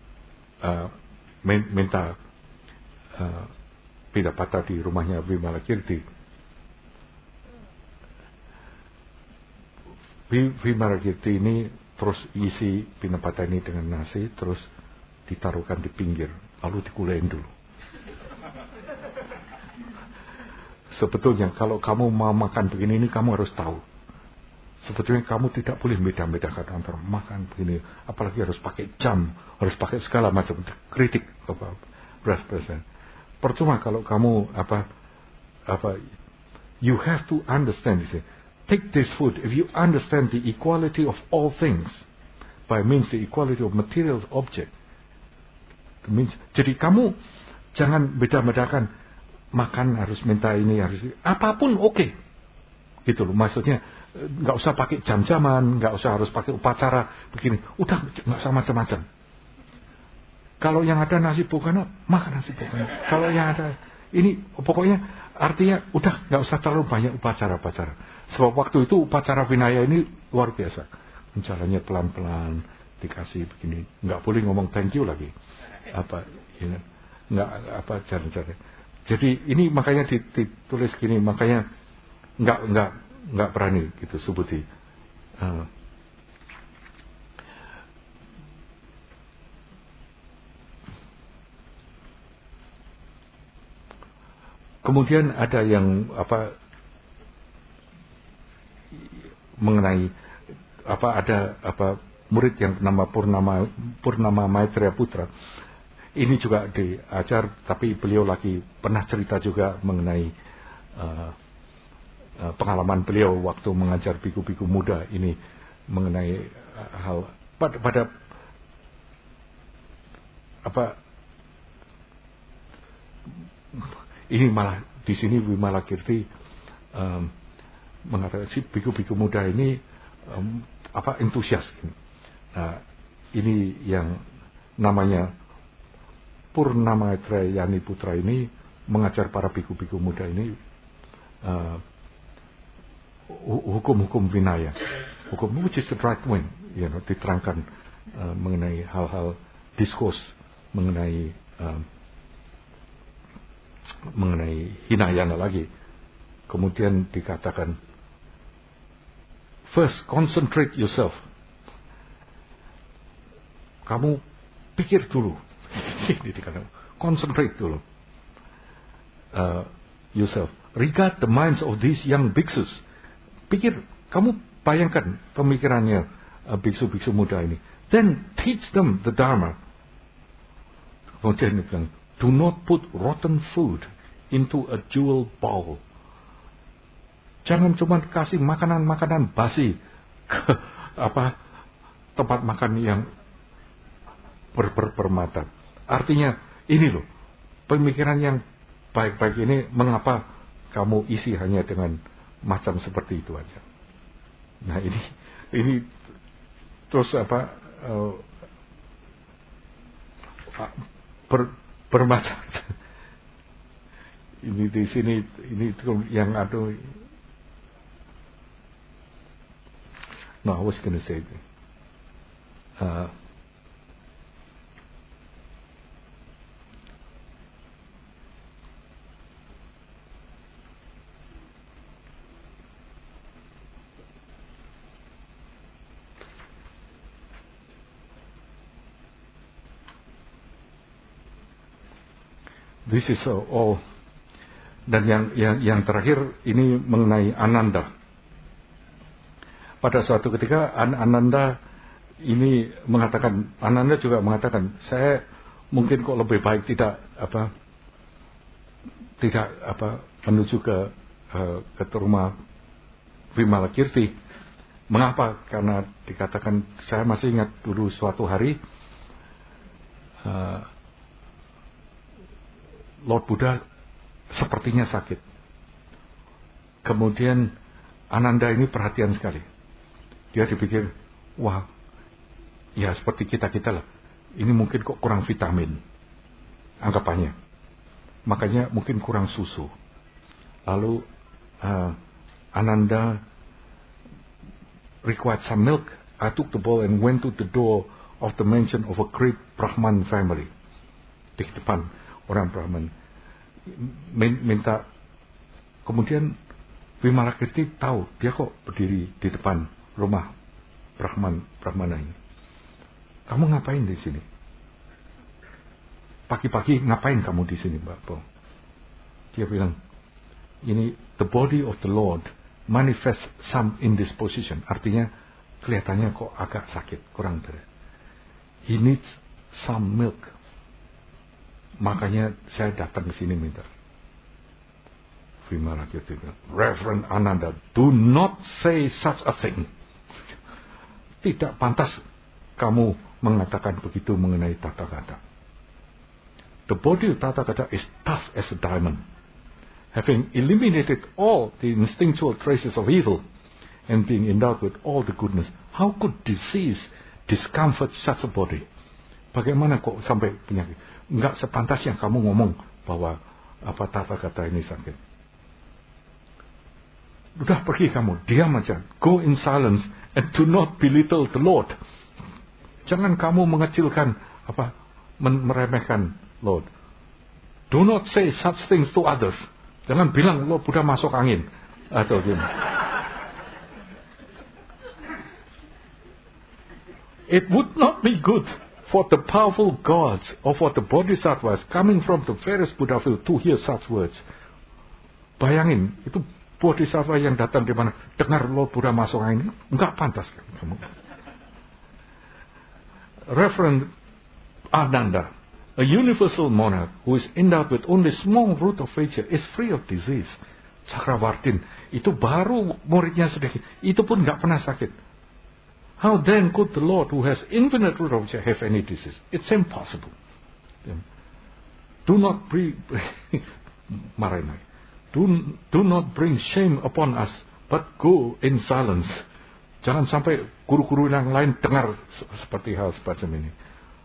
minta pidapata di rumahnya Vimalakirti. Vimalakirti ini terus isi pidapata ini dengan nasi, terus ditaruhkan di pinggir, lalu dikulein dulu. Sebetulnya kalau kamu mau makan begini ini kamu harus tahu. Sebetulnya kamu tidak boleh beda-bedakan antara makan begini, apalagi harus pakai jam, harus pakai segala macam kritik beras-berasan. Percuma kalau kamu you have to understand this. Take this food. If you understand the equality of all things, by means the equality of material object. Jadi kamu jangan beda-bedakan, makan harus minta ini, harus apapun oke. Gitu loh, maksudnya nggak usah pakai jam-jaman, nggak usah harus pakai upacara begini, udah nggak usah macam-macam. Kalau yang ada nasi bogana, makan nasi bogana. Kalau yang ada ini, pokoknya artinya udah nggak usah terlalu banyak upacara-upacara. Sebab waktu itu upacara Vinaya ini luar biasa. Jalannya pelan-pelan, dikasih begini, nggak boleh ngomong thank you lagi. Apa, ya, nggak apa cara-cara. Jadi ini makanya ditulis gini, makanya nggak berani gitu sebuti. Kemudian ada yang apa mengenai apa, ada apa murid yang nama Purnama Maitreya Putra. Ini juga diajar, tapi beliau lagi pernah cerita juga mengenai pengalaman beliau waktu mengajar biku-biku muda ini mengenai hal pada apa ini malah di sini Vimalakirti mengatakan si biku-biku muda ini apa entusias. Nah, ini yang namanya Purnama Maitreya Putra ini mengajar para biku-biku muda ini hukum-hukum Vinaya, hukum which is the right way, diterangkan mengenai hal-hal diskurs mengenai Hinayana lagi. Kemudian dikatakan first concentrate yourself, kamu pikir dulu. Ini dikatakan concentrate dulu yourself, regard the minds of these young bhiksus. Pikir, kamu bayangkan pemikirannya biksu-biksu muda ini. Then teach them the Dharma. Kemudian dia bilang, do not put rotten food into a jewel bowl. Jangan cuma kasih makanan-makanan basi ke tempat makan yang berpermata. Artinya ini loh, pemikiran yang baik-baik ini mengapa kamu isi hanya dengan macam seperti itu aja. Nah ini terus bermacam. Ini di sini ini yang ada. No, I was going to say. This is all. Dan yang terakhir ini mengenai Ananda. Pada suatu ketika Ananda ini mengatakan, Ananda juga mengatakan, saya mungkin kok lebih baik tidak menuju ke rumah Vimalakirti. Mengapa? Karena dikatakan, saya masih ingat dulu suatu hari Lord Buddha sepertinya sakit. Kemudian Ananda ini perhatian sekali. Dia dipikir, wah, ya seperti kita lah. Ini mungkin kok kurang vitamin, anggapannya. Makanya mungkin kurang susu. Lalu Ananda required some milk. I took the bowl and went to the door of the mansion of a great Brahman family. Di depan orang Brahman minta. Kemudian Vimalakirti tahu dia kok berdiri di depan rumah Brahmana ini. Kamu ngapain di sini? Pagi-pagi ngapain kamu di sini, Mbak Po? Dia bilang, ini the body of the Lord manifest some indisposition. Artinya kelihatannya kok agak sakit, kurang dari. He needs some milk. Makanya saya datang ke sini minta. Vimalakirti bilang, Reverend Ananda, do not say such a thing. Tidak pantas kamu mengatakan begitu mengenai Tathagata? The body of Tathagata is tough as a diamond. Having eliminated all the instinctual traces of evil and being endowed with all the goodness, how could disease discomfort such a body? Bagaimana kok sampai penyakit? Enggak sepantasnya kamu ngomong bahwa Tathagata ini sakit. Udah pergi kamu, diam aja. Go in silence and do not belittle the Lord. Jangan kamu mengecilkan meremehkan Lord. Do not say such things to others. Jangan bilang Lord Buddha masuk angin atau gini. It would not be good for the powerful gods or for the bodhisattvas coming from the various Buddha field to hear such words. Bayangin, itu bodhisattva yang datang di mana dengar Lord Buddha masuk angin, enggak pantas kan kamu. Reverend Ananda, a universal monarch who is endowed with only small root of nature, is free of disease. Chakravartin, itu baru muridnya sedikit, itu pun enggak pernah sakit. How then could the Lord who has infinite root of nature have any disease? It's impossible. Do not Do not bring shame upon us, but go in silence. Jangan sampai guru-guru yang lain dengar seperti hal semacam ini.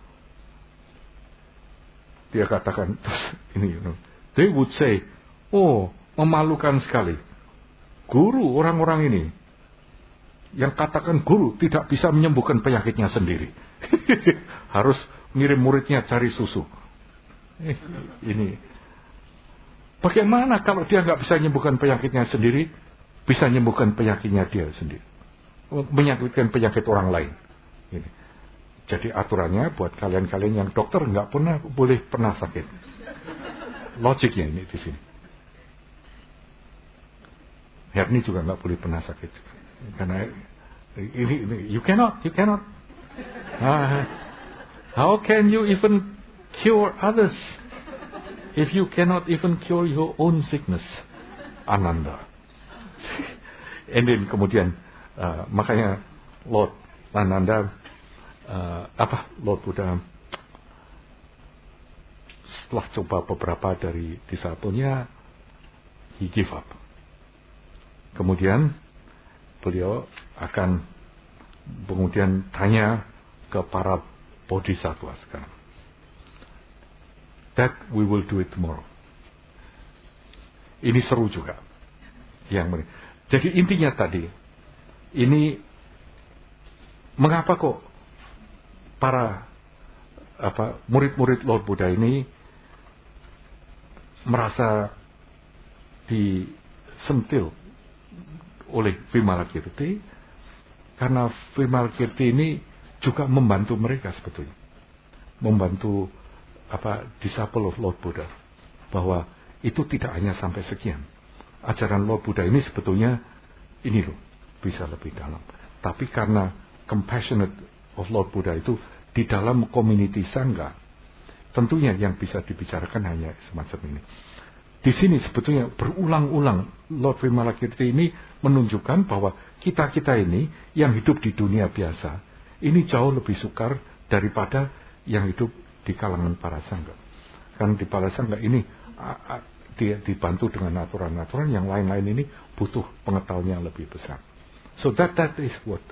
Dia katakan, ini, they would say, oh, memalukan sekali. Guru orang-orang ini, yang katakan guru tidak bisa menyembuhkan penyakitnya sendiri. Harus ngirim muridnya cari susu. Ini. Bagaimana kalau dia nggak bisa menyembuhkan penyakitnya sendiri, bisa menyembuhkan penyakitnya dia sendiri, menyakitkan penyakit orang lain. Ini. Jadi aturannya buat kalian-kalian yang dokter nggak boleh pernah sakit. Logiknya ini di sini. Herni juga nggak boleh pernah sakit, karena ini you cannot. How can you even cure others? If you cannot even cure your own sickness, Ananda. And then kemudian makanya Lord Ananda, Lord Buddha setelah coba beberapa dari disciple-nya, he give up. Kemudian beliau akan kemudian tanya ke para bodhisattva sekarang. That we will do it tomorrow. Ini seru juga. Jadi intinya tadi, ini mengapa kok para murid-murid Lord Buddha ini merasa disentil oleh Vimalakirti? Karena Vimalakirti ini juga membantu mereka sebetulnya. Membantu disciple of Lord Buddha, bahwa itu tidak hanya sampai sekian. Ajaran Lord Buddha ini sebetulnya ini loh, bisa lebih dalam. Tapi karena compassionate of Lord Buddha itu di dalam community sangha, tentunya yang bisa dibicarakan hanya semacam ini. Di sini sebetulnya berulang-ulang Lord Vimalakirti ini menunjukkan bahwa kita-kita ini yang hidup di dunia biasa ini jauh lebih sukar daripada yang hidup di kalangan para sangga. Karena di para sangga ini dibantu dengan aturan-aturan yang lain-lain ini butuh pengetahuan yang lebih besar. So that is what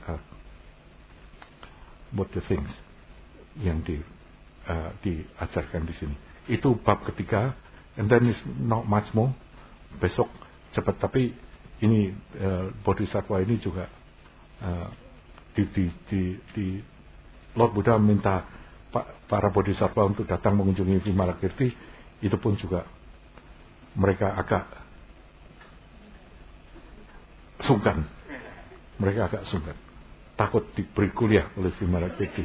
the things yang diajarkan di sini. Itu bab ketiga, and then is not much more. Besok cepat, tapi ini bodhisattva ini juga di Lord Buddha minta para bodhisattva untuk datang mengunjungi Vimalakirti. Itu pun juga mereka agak sungkan. Takut diberi kuliah oleh Vimalakirti.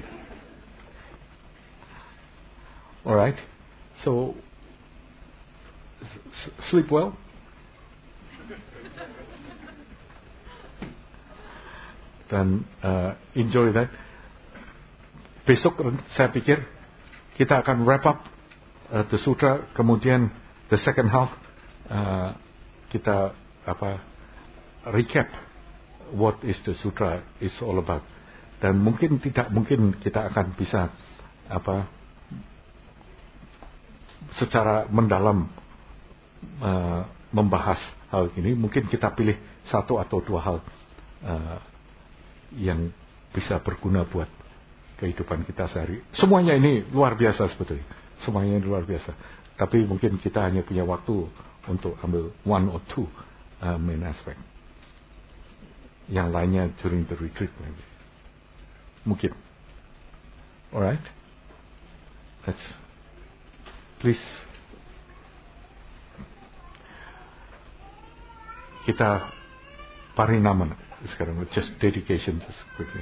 Alright, so sleep well. Dan enjoy that. Besok saya pikir kita akan wrap up the sutra, kemudian the second half kita recap what is the sutra is all about. Dan mungkin kita akan bisa secara mendalam membahas hal ini. Mungkin kita pilih satu atau dua hal yang bisa berguna buat kehidupan kita sehari. Semuanya ini luar biasa sebetulnya. Semuanya ini luar biasa. Tapi mungkin kita hanya punya waktu untuk ambil one or two main aspect. Yang lainnya during the retreat maybe. Mungkin. Alright? Please. Kita parinaman sekarang. Just dedication just quickly.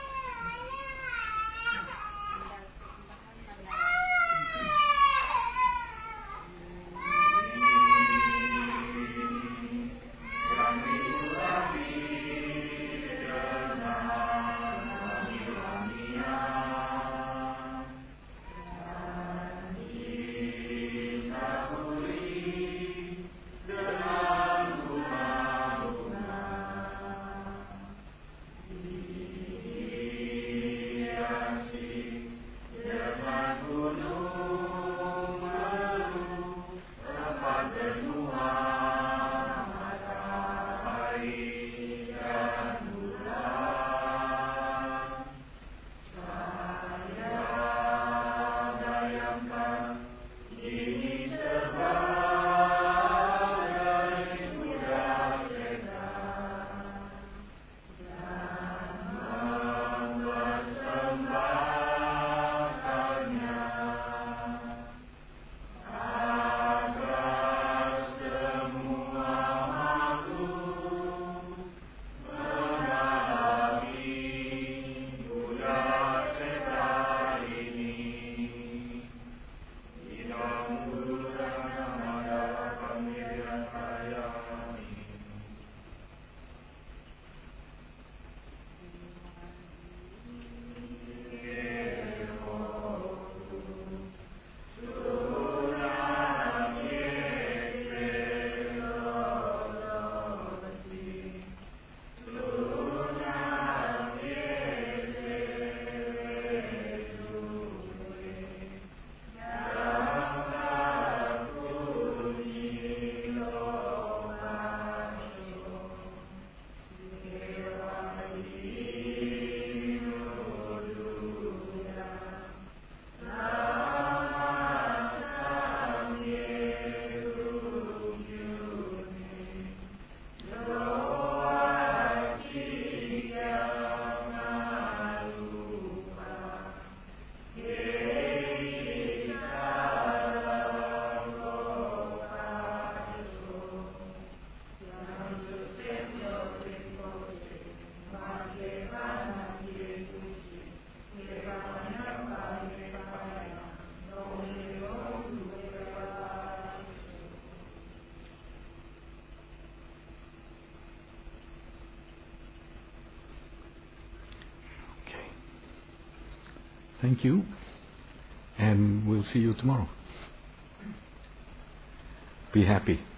Thank you, and we'll see you tomorrow. Be happy.